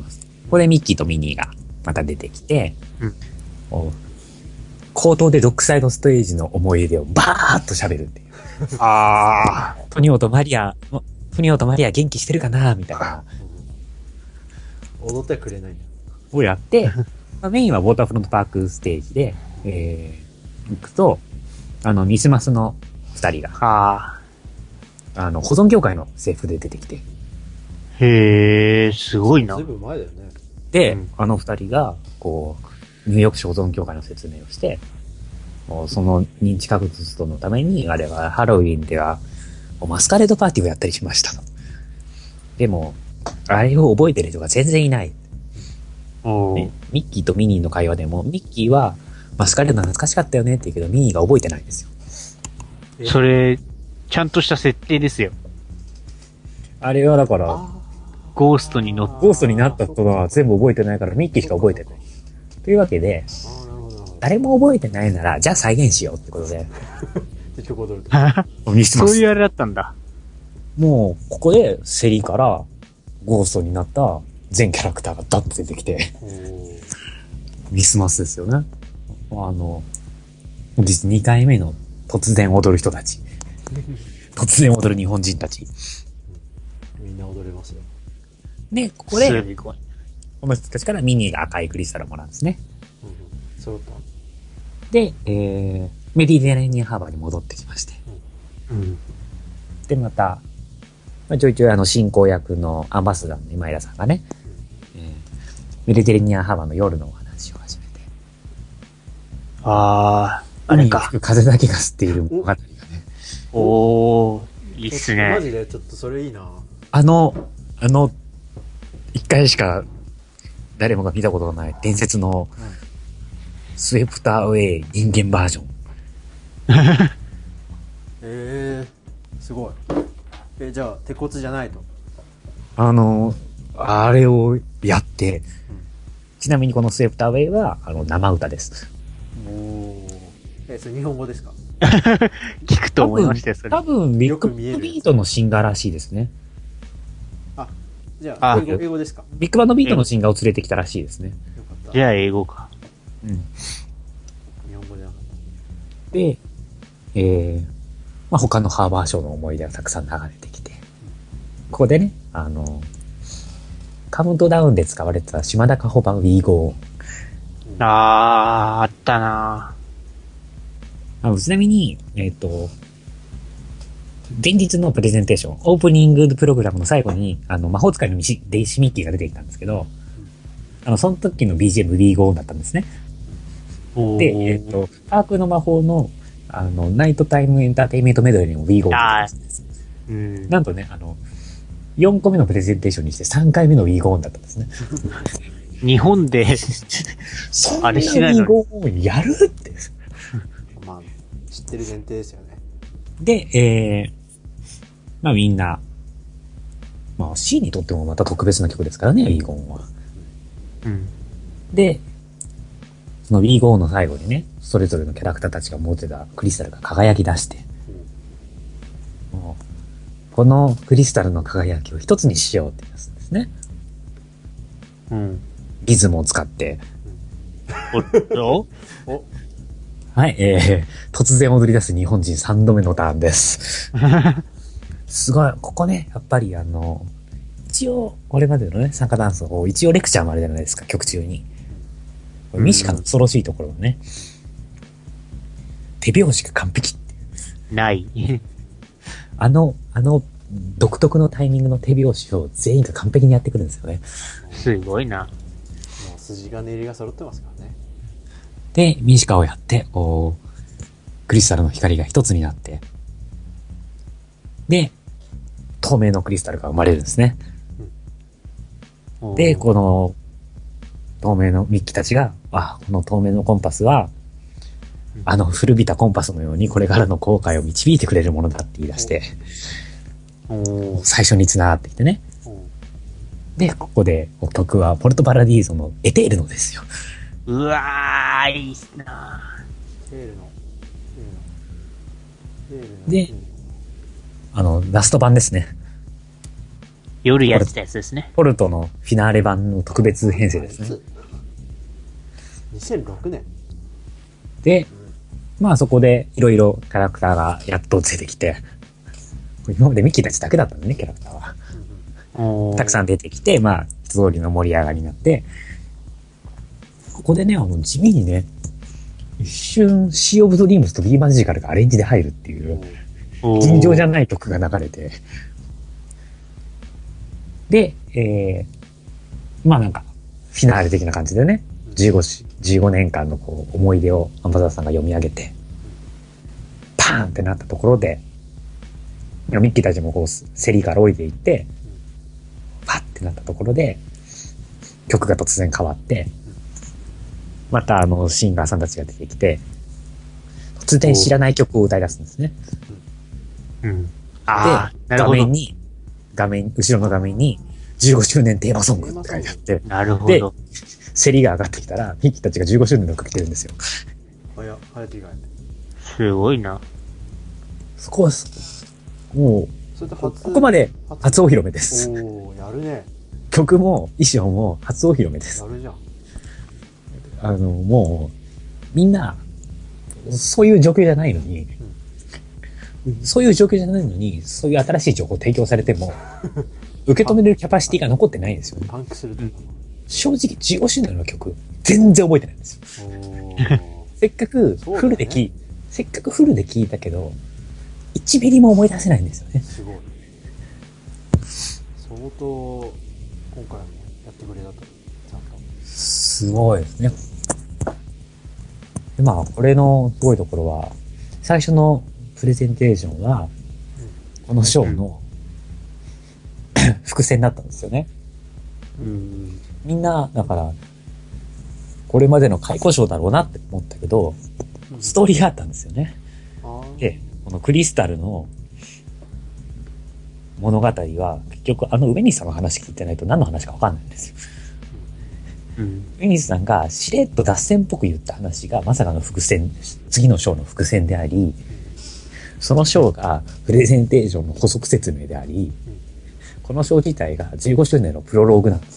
これミッキーとミニーがまた出てきて、 うんこう口頭でドックサイドステージの思い出をバーッと喋るっていう。 あトニオとマリア、トニオとマリア元気してるかなみたいな。 踊ってはくれないんだ。 をやって、まあメインはウォーターフロントパークステージで、えー、行くと、あの、ミスマスの二人が、 あ。ああの、保存協会の制服で出てきて、 あ。へえ、すごいなずい。ぶん前だよね。 で、 うんあの二人が、こう、ニューヨーク市保存協会の説明をして、もうその認知確実のために、あれはハロウィンでは、マスカレードパーティーをやったりしましたと。でも、あれを覚えてる人が全然いない。 おね、ミッキーとミニーの会話でも、ミッキーは、マスカレード懐かしかったよねって言うけど、ミニーが覚えてないんですよ。 えそれ、ちゃんとした設定ですよ。 あれはだから、 あゴーストに乗っゴーストになった人は全部覚えてないから、ミッキーしか覚えてない。というわけで、 ーあー、なるほど、なるほど。 誰も覚えてないなら、じゃあ再現しようってことで、 で、チョコドルと。 ミスマスそういうあれだったんだ。 もう、ここで、セリから、ゴーストになった全キャラクターがダッと出てきて、 おーミスマスですよね。あの、本日にかいめの突然踊る人たち。突然踊る日本人たち。 みんな踊れますよ。 で、ここで、 すごい。 この人たちからミニーが赤いクリスタルをもらうんですね。 うんうん。揃った。 で、えー、メディテレーニアンハーバーに戻ってきまして。 うん。 で、また、まあ、ちょいちょいあの、進行役のアンバサダーの今井田さんがね、えー、メディテレーニアンハーバーの夜のお話を始めて。 ああ、あれか。 風だけが吸っている物語がね。 おー、いいっすね。 マジでちょっとそれいいな。 あの、あの、一回しか誰もが見たことがない伝説のスウェプターウェイ人間バージョン。 ええー、すごい。え、じゃあ、鉄骨じゃないと。 あの、あれをやって、ちなみにこのスウェプターウェイは、あの、生歌です。 おお。え、それ日本語ですか？ 聞くと思いましたよ、それ多。分、ビッグよく見えるバンドビートのシンガーらしいですね。 じゃあ、 あ英語、英語ですか？ ビッグバンドビートのシンガーを連れてきたらしいですね。 よかった。 じゃあ、英語か。 うん。 日本語じゃなかっで、えー、まあ、他のハーバーショーの思い出がたくさん流れてきて、ここでね、あの、カウントダウンで使われてた島田加穂版 We Go。 あー、あったなあの、ちなみに、えっ、と、前日のプレゼンテーション、オープニングプログラムの最後に、あの、魔法使いのミシデイシミッキーが出てきたんですけど、あの、その時の ビージーエム We Go だったんですね。 おーで、えっ、と、パークの魔法の、あの、ナイトタイムエンターテインメントメドレーにも We Go が出てきたんです。 うん。 なんとね、あの、よんこめのプレゼンテーションにしてさんかいめの We Go だったんですね。 日本で、 そんなあ We れしないのに Go やるって。 た。まあ、知ってる前提ですよね。 で、えー、まあみんな、まあ C にとってもまた特別な曲ですからね、We Go は。 うん。 で、その We Go の最後にね、それぞれのキャラクターたちが持ってたクリスタルが輝き出して、もうこのクリスタルの輝きを一つにしようって言い出すんですね。 うん。 リズムを使って。 おっとお、 はい、えー、突然踊り出す日本人さんどめのターンです。すごい、ここね、やっぱりあの、一応、これまでのね、参加ダンスを一応レクチャーもあるじゃないですか、曲中に。これミシカの恐ろしいところはね、手拍子が完璧。 ない。 あの、あの、独特のタイミングの手拍子を全員が完璧にやってくるんですよね。 すごいな。 もう筋金入りが揃ってますからね。 で、ミシカをやって、こう、クリスタルの光が一つになって、で、透明のクリスタルが生まれるんですね。で、この、透明のミッキーたちが、あ、この透明のコンパスは、あの古びたコンパスのようにこれからの後悔を導いてくれるものだって言い出して、 お最初に繋がってきてね。で、ここで曲はポルトパラディーゾのエテールノですよ。 うわー、いいっすなテールの、テールの、テールの。 であの、ラスト版ですね。 夜やってたやつですね。 ポルトのフィナーレ版の特別編成ですね。 にせんろくねん。 で、まあそこでいろいろキャラクターがやっと出てきて、今までミッキーたちだけだったんだね、キャラクターは。たくさん出てきて、まあ、人通りの盛り上がりになって、ここでね、あの、地味にね、一瞬、シー・オブ・ドリームスとビー・マジカルがアレンジで入るっていう、尋常じゃない曲が流れて、で、えー、まあなんか、フィナーレ的な感じでね、じゅうごし、じゅうごねんかんのこう、思い出をアンバサダーさんが読み上げて、パーンってなったところで、ミッキーたちもこう、セリから降りていって、パッってなったところで、曲が突然変わって、またあの、シンガーさんたちが出てきて、突然知らない曲を歌い出すんですね。 うん。 で、 ああ、なる画ほど。 面に、画面、後ろの画面に、じゅうごしゅうねんテーマソングって書いてあって、 なるほでど。 セリが上がってきたら、ミッキーたちがじゅうごしゅうねんの曲着てるんですよ。 早、早着替え。 すごいな。 そこはす、もう、 それで初、 ここまで初お披露目です。 おー、やるね。 曲も衣装も初お披露目ですや。るじゃん。 あの、もう、みんな、そういう状況じゃないのに、そういう状況じゃないのに、そういう新しい情報を提供されても、受け止めれるキャパシティが残ってないんですよね。 パンクするというか正直じゅうごしゅうねんの曲、全然覚えてないんですよ。 な。おー。 せっかくフルで聴い、せっかくフルで聴いたけど、いちミリも思い出せないんですよね。 すごい。相当、今回もやってくれたと。ちゃんと。 すごいですね。で、まあ、これのすごいところは、最初のプレゼンテーションは、このショーの、伏線だったんですよね。 うん。 みんな、だから、これまでの解雇ショーだろうなって思ったけど、ストーリーがあったんですよね。 あーで、このクリスタルの物語は、結局あのウベニスさんの話聞いてないと何の話かわかんないんですよ。 うん。 ウベニスさんがしれっと脱線っぽく言った話がまさかの伏線、次のショーの伏線であり、そのショーがプレゼンテーションの補足説明であり、このショー自体がじゅうごしゅうねんのプロローグなんです。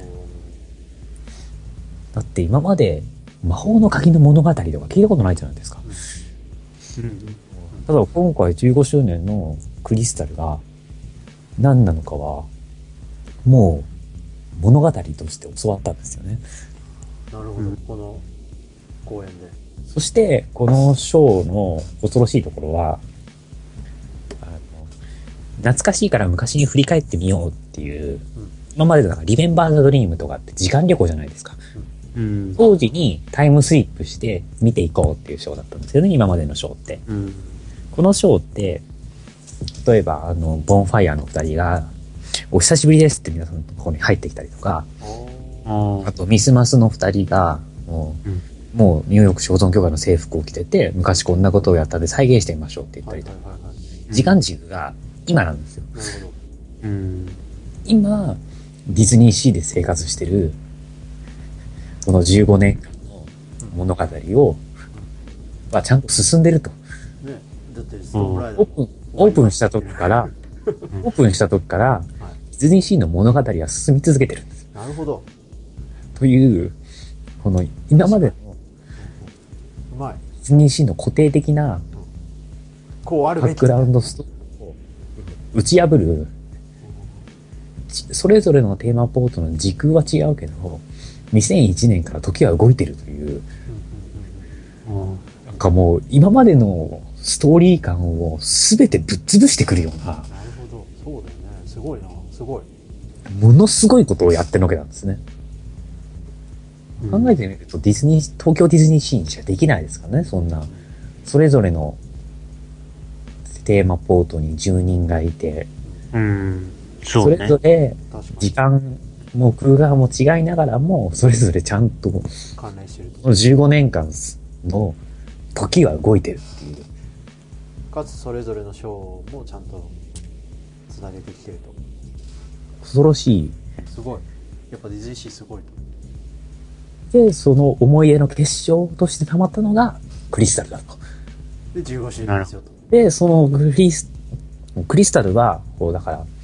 だって今まで魔法の鍵の物語とか聞いたことないじゃないですか。 うん。 ただ今回じゅうごしゅうねんのクリスタルが何なのかは、もう物語として教わったんですよね。 なるほど、 うんこの公演で。 そして、このショーの恐ろしいところは、あの、懐かしいから昔に振り返ってみようっていう、今までだからリメンバーザドリームとかって時間旅行じゃないですか。 うん。 当時にタイムスリップして見ていこうっていうショーだったんですよね、今までのショーって。 うん。 このショーって、例えば、あの、ボンファイアの二人が、お久しぶりですって皆さんのところに入ってきたりとか、 あああと、ミスマスの二人が、もう、 うんもうニューヨーク肖像協会の制服を着てて、昔こんなことをやったんで再現してみましょうって言あ。 ったりとか、 はいはいはいはい。 時間軸が今なんですよ。 なるほど。 うん。 今、ディズニーシーで生活してる、このじゅうごねんかんの物語を、はちゃんと進んでると。 ね。だってストームライダーオープン、オープンした時から、オープンした時から、 はい。 ディズニーシーの物語は進み続けてるんですよ。 なるほど。 という、この今までのうまい。 ディズニーシーの固定的なこうあるべき。 バックグラウンドストーリーを打ち破る、ちそれぞれのテーマポートの時空は違うけど、にせんいちねんから時は動いてるという、 うんうんうんうん。 なんかもう今までのストーリー感を全てぶっ潰してくるような、 なるほど。そうだよね。すごいな。すごい。 ものすごいことをやってるわけなんですね。考えてみるとディズニー、東京ディズニーシーにしかできないですからね、そんな。それぞれのテーマポートに住人がいて、 うん。そそうれね。 ぞれ確か時間も空間も違いながらも、それぞれちゃんと、こに関連してるのじゅうごねんかんの時は動いてるっていう。 と。かつそれぞれのショーもちゃんとつなげてきてると。 恐ろしい。 すごい。やっぱディズニーシーすごいと。 で、その思い出の結晶として溜まったのがクリスタルだと。 で、じゅうごしゅうねんですよと。 で、そのクリス、クリスタルは、こうだから、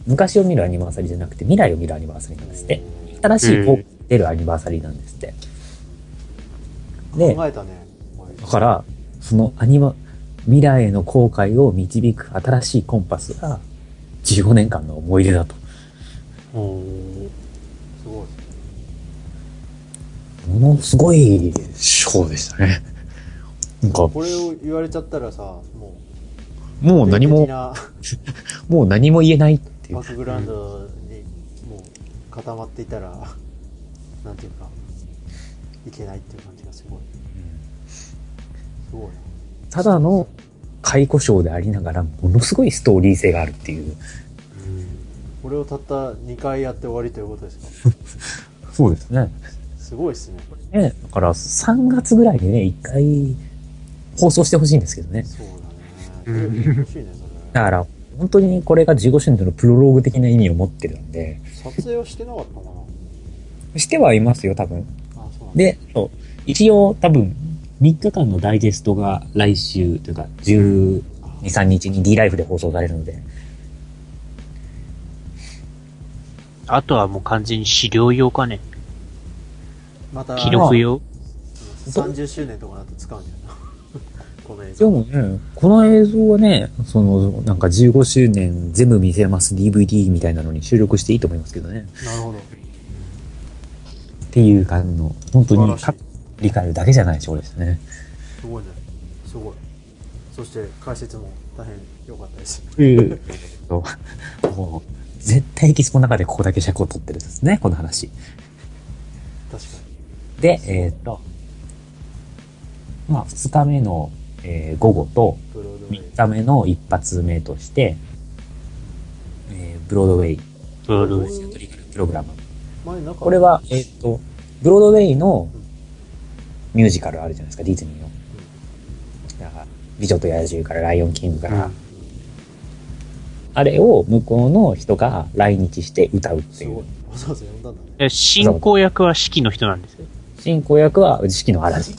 昔を見るアニバーサリーじゃなくて、未来を見るアニバーサリーなんですって。新しい方向に出るアニバーサリーなんですって。で、 考えたね。 だから、そのアニマ、未来への後悔を導く新しいコンパスが、じゅうごねんかんの思い出だと。 おーすごい。 ものすごいショーでしたね。なんか、 これを言われちゃったらさ、もう、 もう何も典的、なもう何も言えないっていうバッ。クグラウンドにもう固まっていたら、なんていうか、いけないっていう感じがすごい。すごいね。 ただの解雇ショーでありながら、ものすごいストーリー性があるっていう。 これをたったにかいやって終わりということですか？ そうですね。 すごいっすね。 ね、だからさんがつぐらいにね、いっかい放送してほしいんですけどね。 そうだね。テレビで欲しいね、それ。 だから、本当にこれがじゅうごしゅうねんのプロローグ的な意味を持ってるんで、 撮影はしてなかったかな？ してはいますよ、多分。 あ、そうなんだ。 で、そう一応多分、みっかかんのダイジェストが来週というか、じゅうに、さんにちに D ライフで放送されるので、 あとはもう完全に資料用かね。 また、 記録用。 さんじゅっしゅうねんとかなって使うんじゃないこの映で像。 もね、この映像はね、その、なんかじゅうごしゅうねん全部見せます ディーブイディー みたいなのに収録していいと思いますけどね。 なるほど。 っていう感じの、本当に素晴らしい理解だけじゃないショーでしたね。 すごいね。すごい。そして解説も大変良かったです。 うん。そうもう絶対エキスポの中でここだけ尺を取ってるんですね、この話。 確かで、えっ、と、まあ、二日目の、えー午後と、 に。ブロードウェイ。 三日目の一発目として、えーブロードウェイ、 ブロードウェイ。 シアトリカルプログラム。 前なんかこれは、えっ、と、ブロードウェイのミュージカルあるじゃないですか、ディズニーの。だから美女と野獣からライオンキングから、あれを向こうの人が来日して歌うっていうすごい。。わざわざ呼んだんだね。 え進行役は四季の人なんですよ。 進行役は四季のアラジン。 へ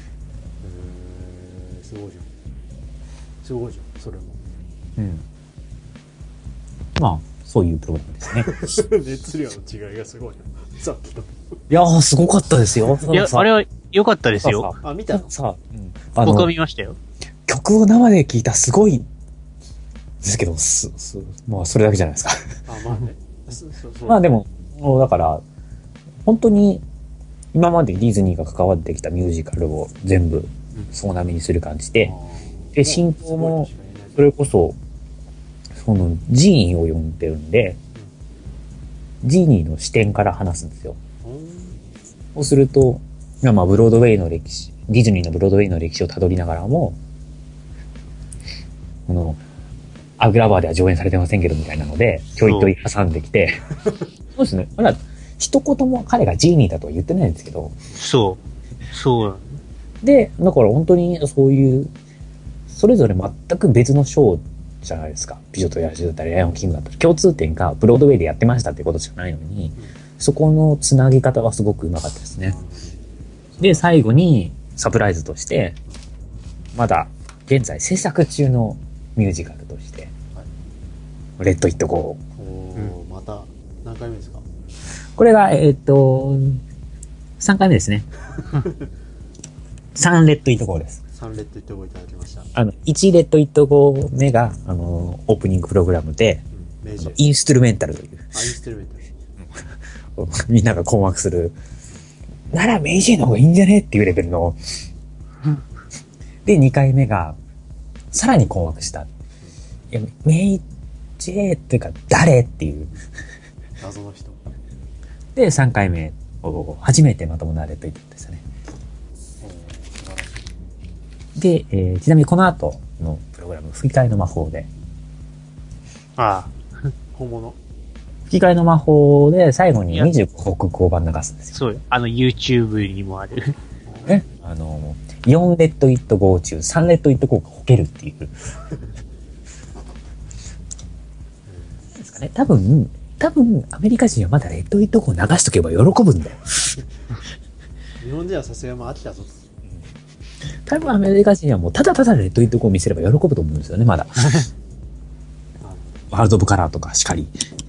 ーすごいじゃん。すごいじゃん、それも。 うん。まあ、そういうプログラムですね。 熱量の違いがすごいな。さっきと。 いやー、すごかったですよ。 いや、あれは良かったですよ。 さあ、見たのさあ、うん、あ僕はの、 見ましたよ。 曲を生で聴いたすごい、ですけど、す、す、まあ、それだけじゃないですか。 あ、まあね。そそそうまあでも、もうだから、本当に、今までディズニーが関わってきたミュージカルを全部、総なめにする感じで、 あーで、進行も、 すごいとしか言えないそれこそ、その、ジーニーを呼んでるんで、ジーニーの視点から話すんですよ。 うんそうすると、まあ、ブロードウェイの歴史、ディズニーのブロードウェイの歴史をたどりながらも、この、アグラバーでは上演されてませんけどみたいなので、ちょいちょい挟んできて、そうですね。まだ、一言も彼がジーニーだとは言ってないんですけど、 そう。そう。 で、だから本当にそういう、それぞれ全く別のショーじゃないですか。美女と野獣だったり、ライオンキングだったり、共通点がブロードウェイでやってましたってことしかないのに、そこのつなぎ方はすごくうまかったですね。で、最後にサプライズとして、まだ現在制作中のミュージカルとして、レッド・イット・ゴー。 おーまた、何回目ですか？ これが、えーっと、さんかいめですね。さんレッド・イット・ゴーです。 さんレッド言っておいていただきました。 あの、いちレッド・イット・ゴー目が、あの、オープニングプログラムで、 うん、明治。 インストゥルメンタルという、 あ、インストゥルメント。 みんなが困惑する、ならメイジェの方がいいんじゃねっていうレベルの。で、にかいめが、さらに困惑した。いや、メイジェっていうか、誰っていう。 謎の人。 で、さんかいめ、初めてまともなレッドイットでしたね。 おー素晴らしい。 で、えーちなみにこの後のプログラム、吹き替えの魔法で、 あ本物。 吹き替えの魔法で最後にいやにじゅうご国交番流すんですあ、 よ。 そう。あの、YouTube にもある。 ね。あの、よんレッドイットゴー中さんレッドイットゴーがこけるっていう。ですかね。多分、多分、アメリカ人はまだレッドイットゴー流しとけば喜ぶんだよ。 日本人はさすがにもう飽きたぞ。 多分アメリカ人はもうただただレッドイットゴー見せれば喜ぶと思うんですよね、まだ。ワールド・オブ・カラーとかしかり。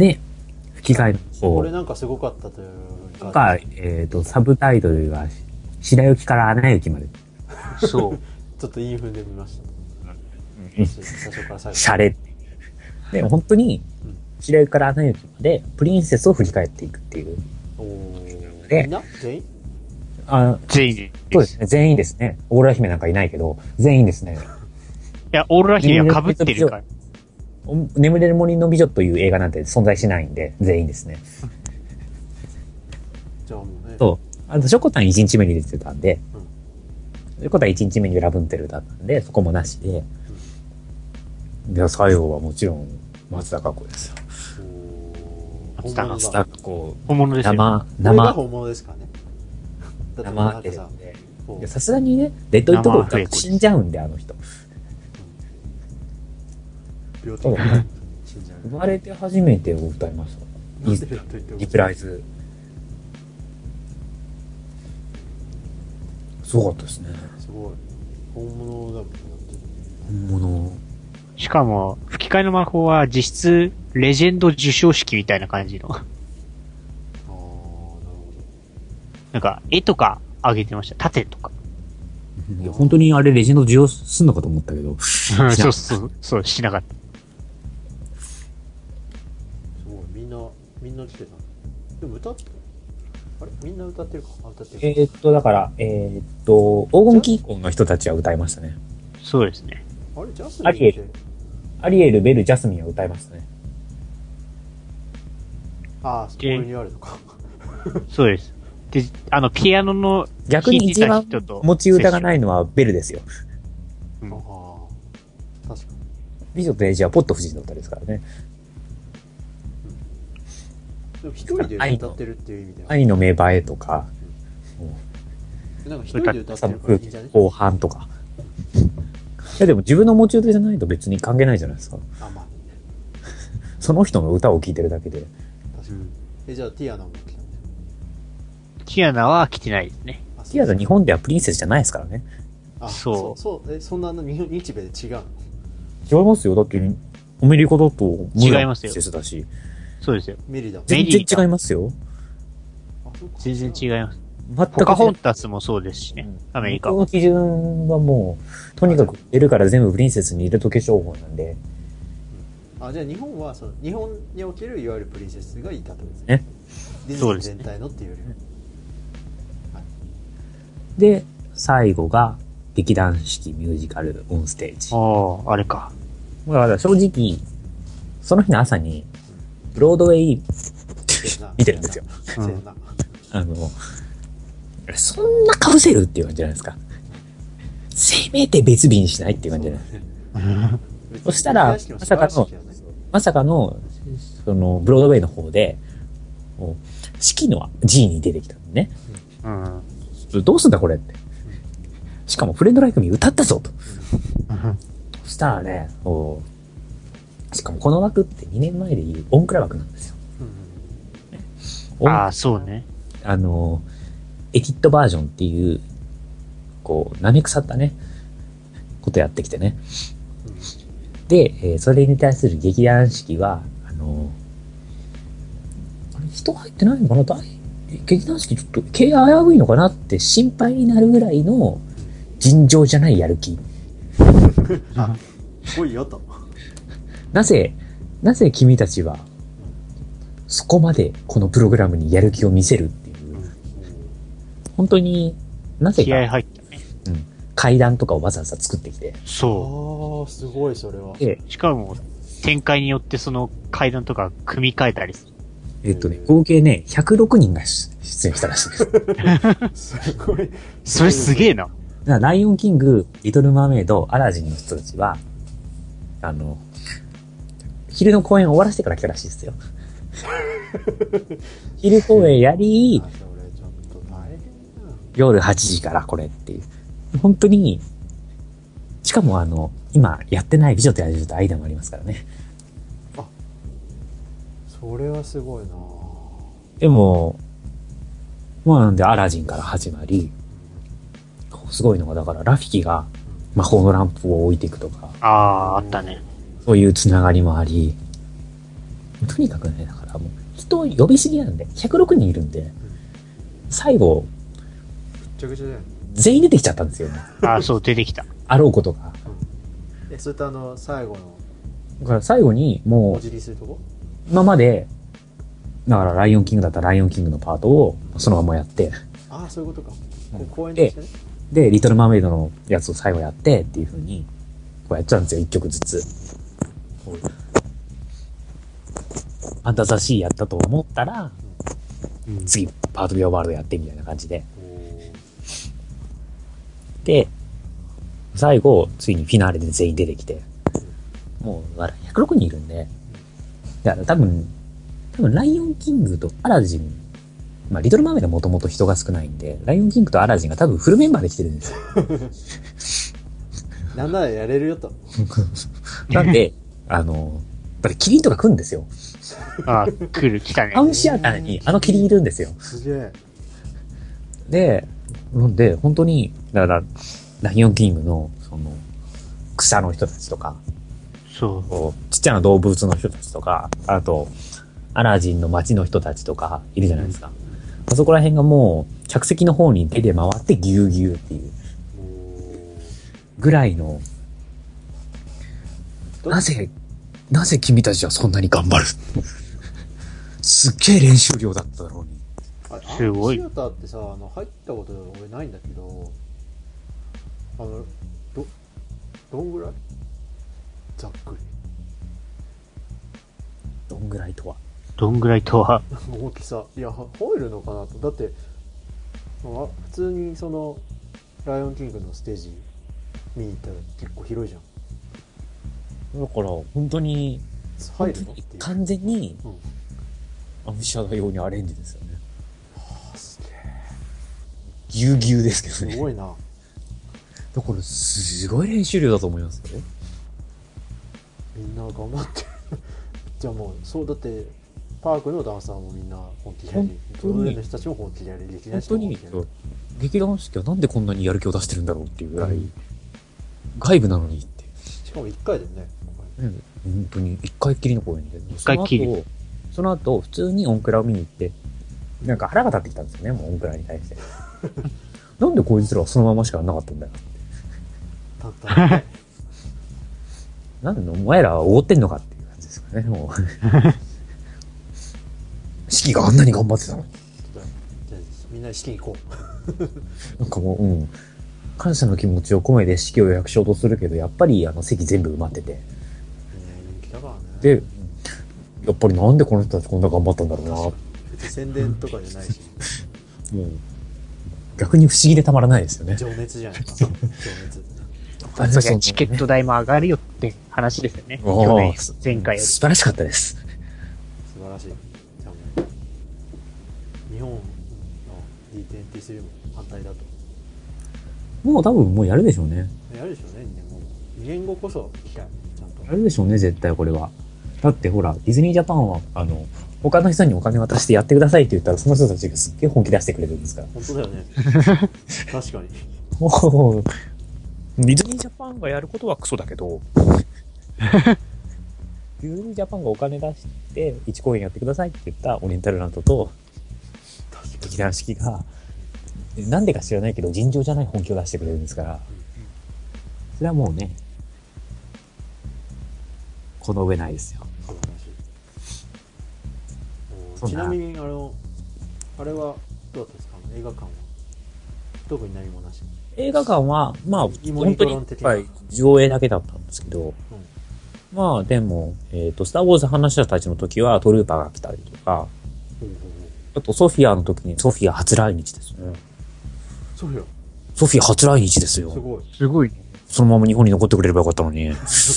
で、吹き替えの方これなんかすごかったというとか、えっ、と、サブタイトルが、白雪から穴雪まで。 そう。 ちょっとインフンで見ました。 うん最初から最後まで。 シャレ。で、本当に、白雪から穴雪まで、プリンセスを振り返っていくっていう。 おーでみんな全員あ、 全員で。 そうですね。全員ですね。オーロラ姫なんかいないけど、全員ですね。 いや、オーロラ姫は被ってるから。 お眠れる森の美女という映画なんて存在しないんで、全員ですね。 じゃあもうね。 そう。あと、ショコタンいちにちめに出てたんで、ショコタンいちにちめにラブンテルだったんで、そこもなしで、で、最後はもちろん、松田佳子ですよ。 おー松田本物だ松田佳子、 本物ですよ。 生、 これが生、 本物ですかね。だって生なんかさ、 で。 こいやさすがにね、デッドイットゴー生アフレコル死んじゃうんで、あの人。 う病気そうが死んじゃう。 生まれて初めてを歌いました。 なんで病気ってリプライズ。すごかったですね。 すごい。本物だもんだって。 本物。 しかも、吹き替えの魔法は実質、レジェンド授賞式みたいな感じの。 ああ、なるほなんか、絵とか上げてました。盾とか。 いや本当にあれレジェンド授与すんのかと思ったけど。 そうそう、そう、しなかった。 ど。すごい。みんな、みんな来てた。でも歌って、あれみんな歌ってるかあ、歌ってるか。 えーっと、だから、えーっと、黄金期以降の人たちは歌いましたね。 そうですね。 あれジャスミンってアリエル。アリエル、ベル、ジャスミンは歌いましたね。 ああ、そこにあるのか。 そうです。で、あの、ピアノの逆に一番人と持ち歌がないのはベルですよ。 うんああ、確かに。 美女とエイジはポット夫人の歌ですからね。 でも一人で歌ってるっていう意味では。 愛の芽生えとか、 なんか一人で歌って朝のるから空気いいんじゃね後半とか。いやでも自分の持ち歌じゃないと別に関係ないじゃないですか。 あ、まあ、 その人の歌を聴いてるだけで。 確かに。え、じゃあティアナも来たんだよ。 ティアナは来てないですね。 あ、そうティアザ日本ではプリンセスじゃないですからね。 あ、 そうそう。そう、え、そんなあの日日米で違うの違いますよ。だって、アメリカだと、 違いますよプリンセスだし。 そうですよ。 メリダも。 全メリーだ然違いますよ。 あ、そうか全然違います。 全くポカホンタスもそうですしね。アメリカは。 この基準はもう、とにかく出るから全部プリンセスに入れとけ情報なんで、 あ、じゃあ日本はその日本におけるいわゆるプリンセスがいたってことですね。 ね。 ディズニーそうですね全体のっていうよりも。 で、最後が、劇団四季ミュージカルオンステージ。 ああ、あれか。 だから正直、その日の朝に、ブロードウェイせやな見てるんですよ。 せやな。 あの、そんな被せるっていう感じじゃないですか。せめて別日にしないっていう感じじゃないですか。そしたら、まさかの、まさかの、その、ブロードウェイの方で、もう四季の G に出てきたのね。 うん。 どうすんだこれって。しかもフレンドライクミー歌ったぞと。そしたらね、こうしかもこの枠ってにねんまえでいうオンクラ枠なんですよ。オンああ、そうね。 あの、エディットバージョンっていう、こう、舐め腐ったね、ことやってきてね。で、えーそれに対する劇団四季は、あの、あれ、人入ってないのかな大劇団四季ちょっと、経営危ういのかなって心配になるぐらいの尋常じゃないやる気。 来いよと。 なぜ、なぜ君たちは、そこまでこのプログラムにやる気を見せるっていう、本当になぜ気合か、 入ったね。 うん、階段とかをわざわざ作ってきて、 そああ、すごいそれは。 で、 う。しかも、展開によってその階段とか組み替えたりする。 えっとね、合計ね、ひゃくろくにんが出演したらしいです。 すごい。 それすげえな。 だからライオンキング、リトルマーメイド、アラジンの人たちは、あの、昼の公演終わらせてから来たらしいですよ。昼公演やりあ、、それちょっと大変だ。 夜はちじからこれっていう。本当に、しかもあの、今やってない美女と野獣と間もありますからね。 それはすごいな。 でも、まあなんでアラジンから始まり、すごいのが、だからラフィキが魔法のランプを置いていくとか、 ああ、あったね。 そういうつながりもあり、 とにかくね、だからもう、人を呼びすぎなんで、ひゃくろくにんいるんで、最後、 めっちゃくちゃだよね。 全員出てきちゃったんですよね。 ああ、そう、出てきた。 あろうことが。 え、それとあの、最後の、 だから最後に、もおう、 辞儀するとこ今まで、だからライオンキングだったらライオンキングのパートをそのままやって、 ああ、そういうことか。こう公演としてね。 で、リトルマーメイドのやつを最後やってっていう風に、こうやっちゃうんですよ、一曲ずつ。ファンタザシーやったと思ったら、 うん、 次、パートビアワールドやってみたいな感じで。 おで、最後、ついにフィナーレで全員出てきて、もう、だからひゃくろくにんいるんで、だから多分、多分ライオンキングとアラジン、まあ、リトルマーメイドはもともと人が少ないんで、ライオンキングとアラジンが多分フルメンバーで来てるんですよ。 ーなんならやれるよと。 なんで、あの、やっぱりキリンとか来るんですよ。 ああ、来る、来たねタ。ウンシアターにあのキリンいるんですよ。 すげえ。 で、なんで、本当に、だから、ライオンキングの、その、草の人たちとか、 そう。 こうちっちゃな動物の人たちとか、あと、アラジンの街の人たちとか、いるじゃないですか。あそこら辺がもう、客席の方に手で回ってギューギューっていうぐらいの、なぜ、なぜ君たちはそんなに頑張るすっげえ練習量だっただろうに。 あれすごいアンフィシアターってさ、あの、入ったこと俺ないんだけど、あの、ど、どんぐらいざっくり。 どんぐらいとは。 どんぐらいとは。 大きさ。いや、は入るのかなと。だって、まあ、普通にその、ライオンキングのステージ見に行ったら結構広いじゃん。 だから、本当に、 入るのっていう。 完全に、 うん。 アンフィシアター用にアレンジですよね。 あ、すげえ。 ぎゅうぎゅうですけどね。 すごいな。 だから、すごい練習量だと思いますよ。 みんな頑張ってる。じゃあもう、そう、だって、パークのダンサーもみんな本気でやり、 本当にブロードウェイの人たちも本気でやり、劇団本当に人も本気でやり。、 劇団四季はなんでこんなにやる気を出してるんだろうっていうぐらい、外部なのにって。 しかもいっかいだよね。 うん、本当に一回きりの公演で。 一回きりその後、その後、普通にオンクラを見に行って、なんか腹が立ってきたんですよね、もうオンクラに対して。なんでこいつらはそのまましかやんなかったんだよ。 たったね。 なんでお前らはおごってんのかっていう感じですかね、もう。四季があんなに頑張ってたのに。 じゃあみんな式に行こなんかもう、うん。感謝の気持ちを込めて式を予約しようとするけど、やっぱりあの席全部埋まってて。 う。ね人気だからね。 で、やっぱりなんでこの人たちこんな頑張ったんだろうな。も別に宣伝とかじゃないし、 う、逆に不思議でたまらないですよね。 情熱じゃないですか。情熱。 あれそりゃチケット代も上がるよって話ですよね。 おー去年、前回より。 素晴らしかったです。 素晴らしい。じゃあもう、日本の ディーにじゅうスリー も反対だと。 もう多分もうやるでしょうね。 やるでしょうね、にねんごも。にねんごこそ機会、ちゃんと。 やるでしょうね、絶対これは。だってほら、ディズニージャパンは、あの、他の人にお金渡してやってくださいって言ったら、その人たちがすっげえ本気出してくれるんですから。 本当だよね。確かに。 もう、ディズニージャパンがやることはクソだけど、ディズニージャパンがお金出していち公演やってくださいって言ったオリエンタルランドと劇団四季が、なんでか知らないけど尋常じゃない本気を出してくれるんですから、それはもうね、この上ないですよ。 素晴らしい。 そんなちなみに、あの、あれはどうだったんですか、映画館は。特に何もなし。 映画館は、まあ、 イモ本当にニトロン的なはい上映だけだったんですけど、まあでも、えっ、と、スター・ウォーズ話したたちの時はトルーパーが来たりとか、 ほうほうほう。 あとソフィアの時にソフィア初来日ですね。 そうよ。 ソフィア初来日ですよ。 すごい。 すごいね。 そのまま日本に残ってくれればよかったのに。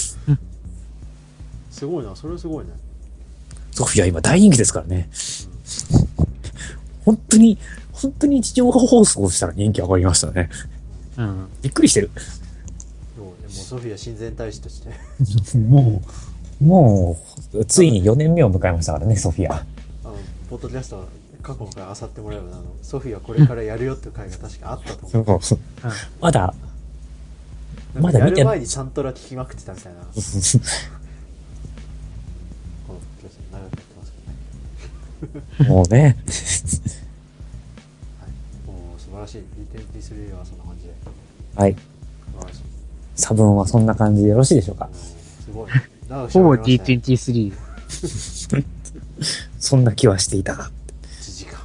すごいな、それすごいね。 ソフィア今大人気ですからね。本当に、本当に地上波放送したら人気上がりましたね。 うん。 びっくりしてる。 もう、もうソフィア親善大使として。 もう、もう、ついによねんめを迎えましたからね、ソフィア。 あの、ポッドキャストは過去の回漁ってもらえば、あの、ソフィアこれからやるよっていう回が確かあったと思う。 そうまだ、 なんかやまだ見てる前にサントラ聞きまくってたみたいな。この長くやってますけどね。 もうね。 はい。もう素晴らしい。ディートゥエンティースリー はそんな感じで。 はい。 素晴らしい。 差分はそんな感じでよろしいでしょうか。 うんすごい。長くほぼ喋りましたねディートゥエンティースリー。 そんな気はしていたが。 いちじかん。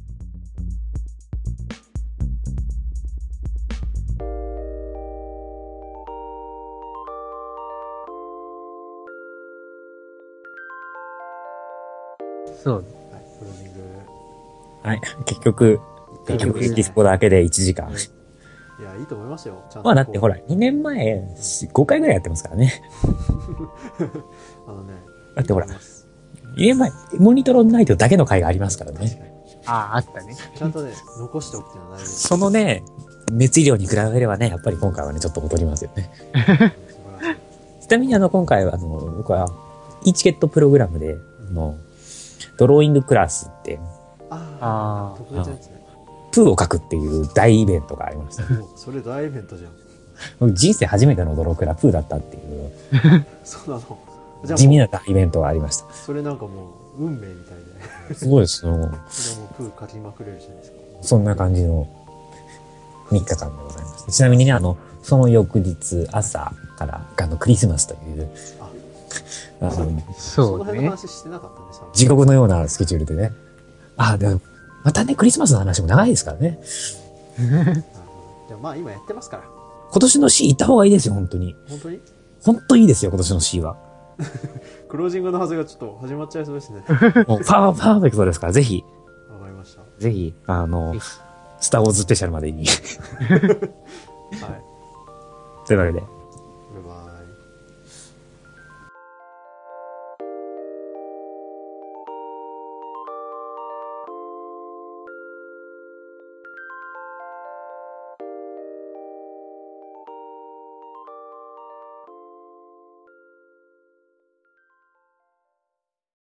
そう。 はい。クロージング。 はい。結局、結局エキスポだけでいちじかん。 いや、いいと思いますよ。ちゃんとこう。 まあだってほら、にねんまえ、ごかいぐらいやってますからね。 あのね。 だってほらいいと思いますにねんまえ、モニトロナイトだけの回がありますから確かね。 に。 ああ、あったね。 ちゃんとね、残しておくっていうのは大事です。 そのね、熱量に比べればね、やっぱり今回はね、ちょっと劣りますよね。 素晴らしい。 ちなみにあの、今回はあの、僕は、e チケットプログラムで、あの、ドローイングクラスって、 あああ、特別なやつね。 プーを書くっていう大イベントがありました。 おそれ大イベントじゃん。 僕人生初めてのドロクラプーだったっていう、 そうなの。じゃあ地味もな大イベントがありました。 う、それなんかもう、運命みたいで。 すごいですよ。 それはもうプー書きまくれるじゃないですか。 そんな感じのみっかかんでございました。ちなみにね、あの、その翌日朝から、あの、クリスマスという、あの、 そのそうね。 辺の話してなかったね、さ地獄のようなスケジュールでね。あ、でも、またね、クリスマスの話も長いですからね。 なるほど。じゃあまあ今やってますから。 今年の C 行った方がいいですよ、本当に。 本当に本当いいですよ、今年の C は。 クロージングのはずがちょっと始まっちゃいそうですね。 もうパー、パーフェクトですから、ぜひ、 わかりました。 ぜひ、あのぜひ、 スターウォーズスペシャルまでに。 はい。 というわけで、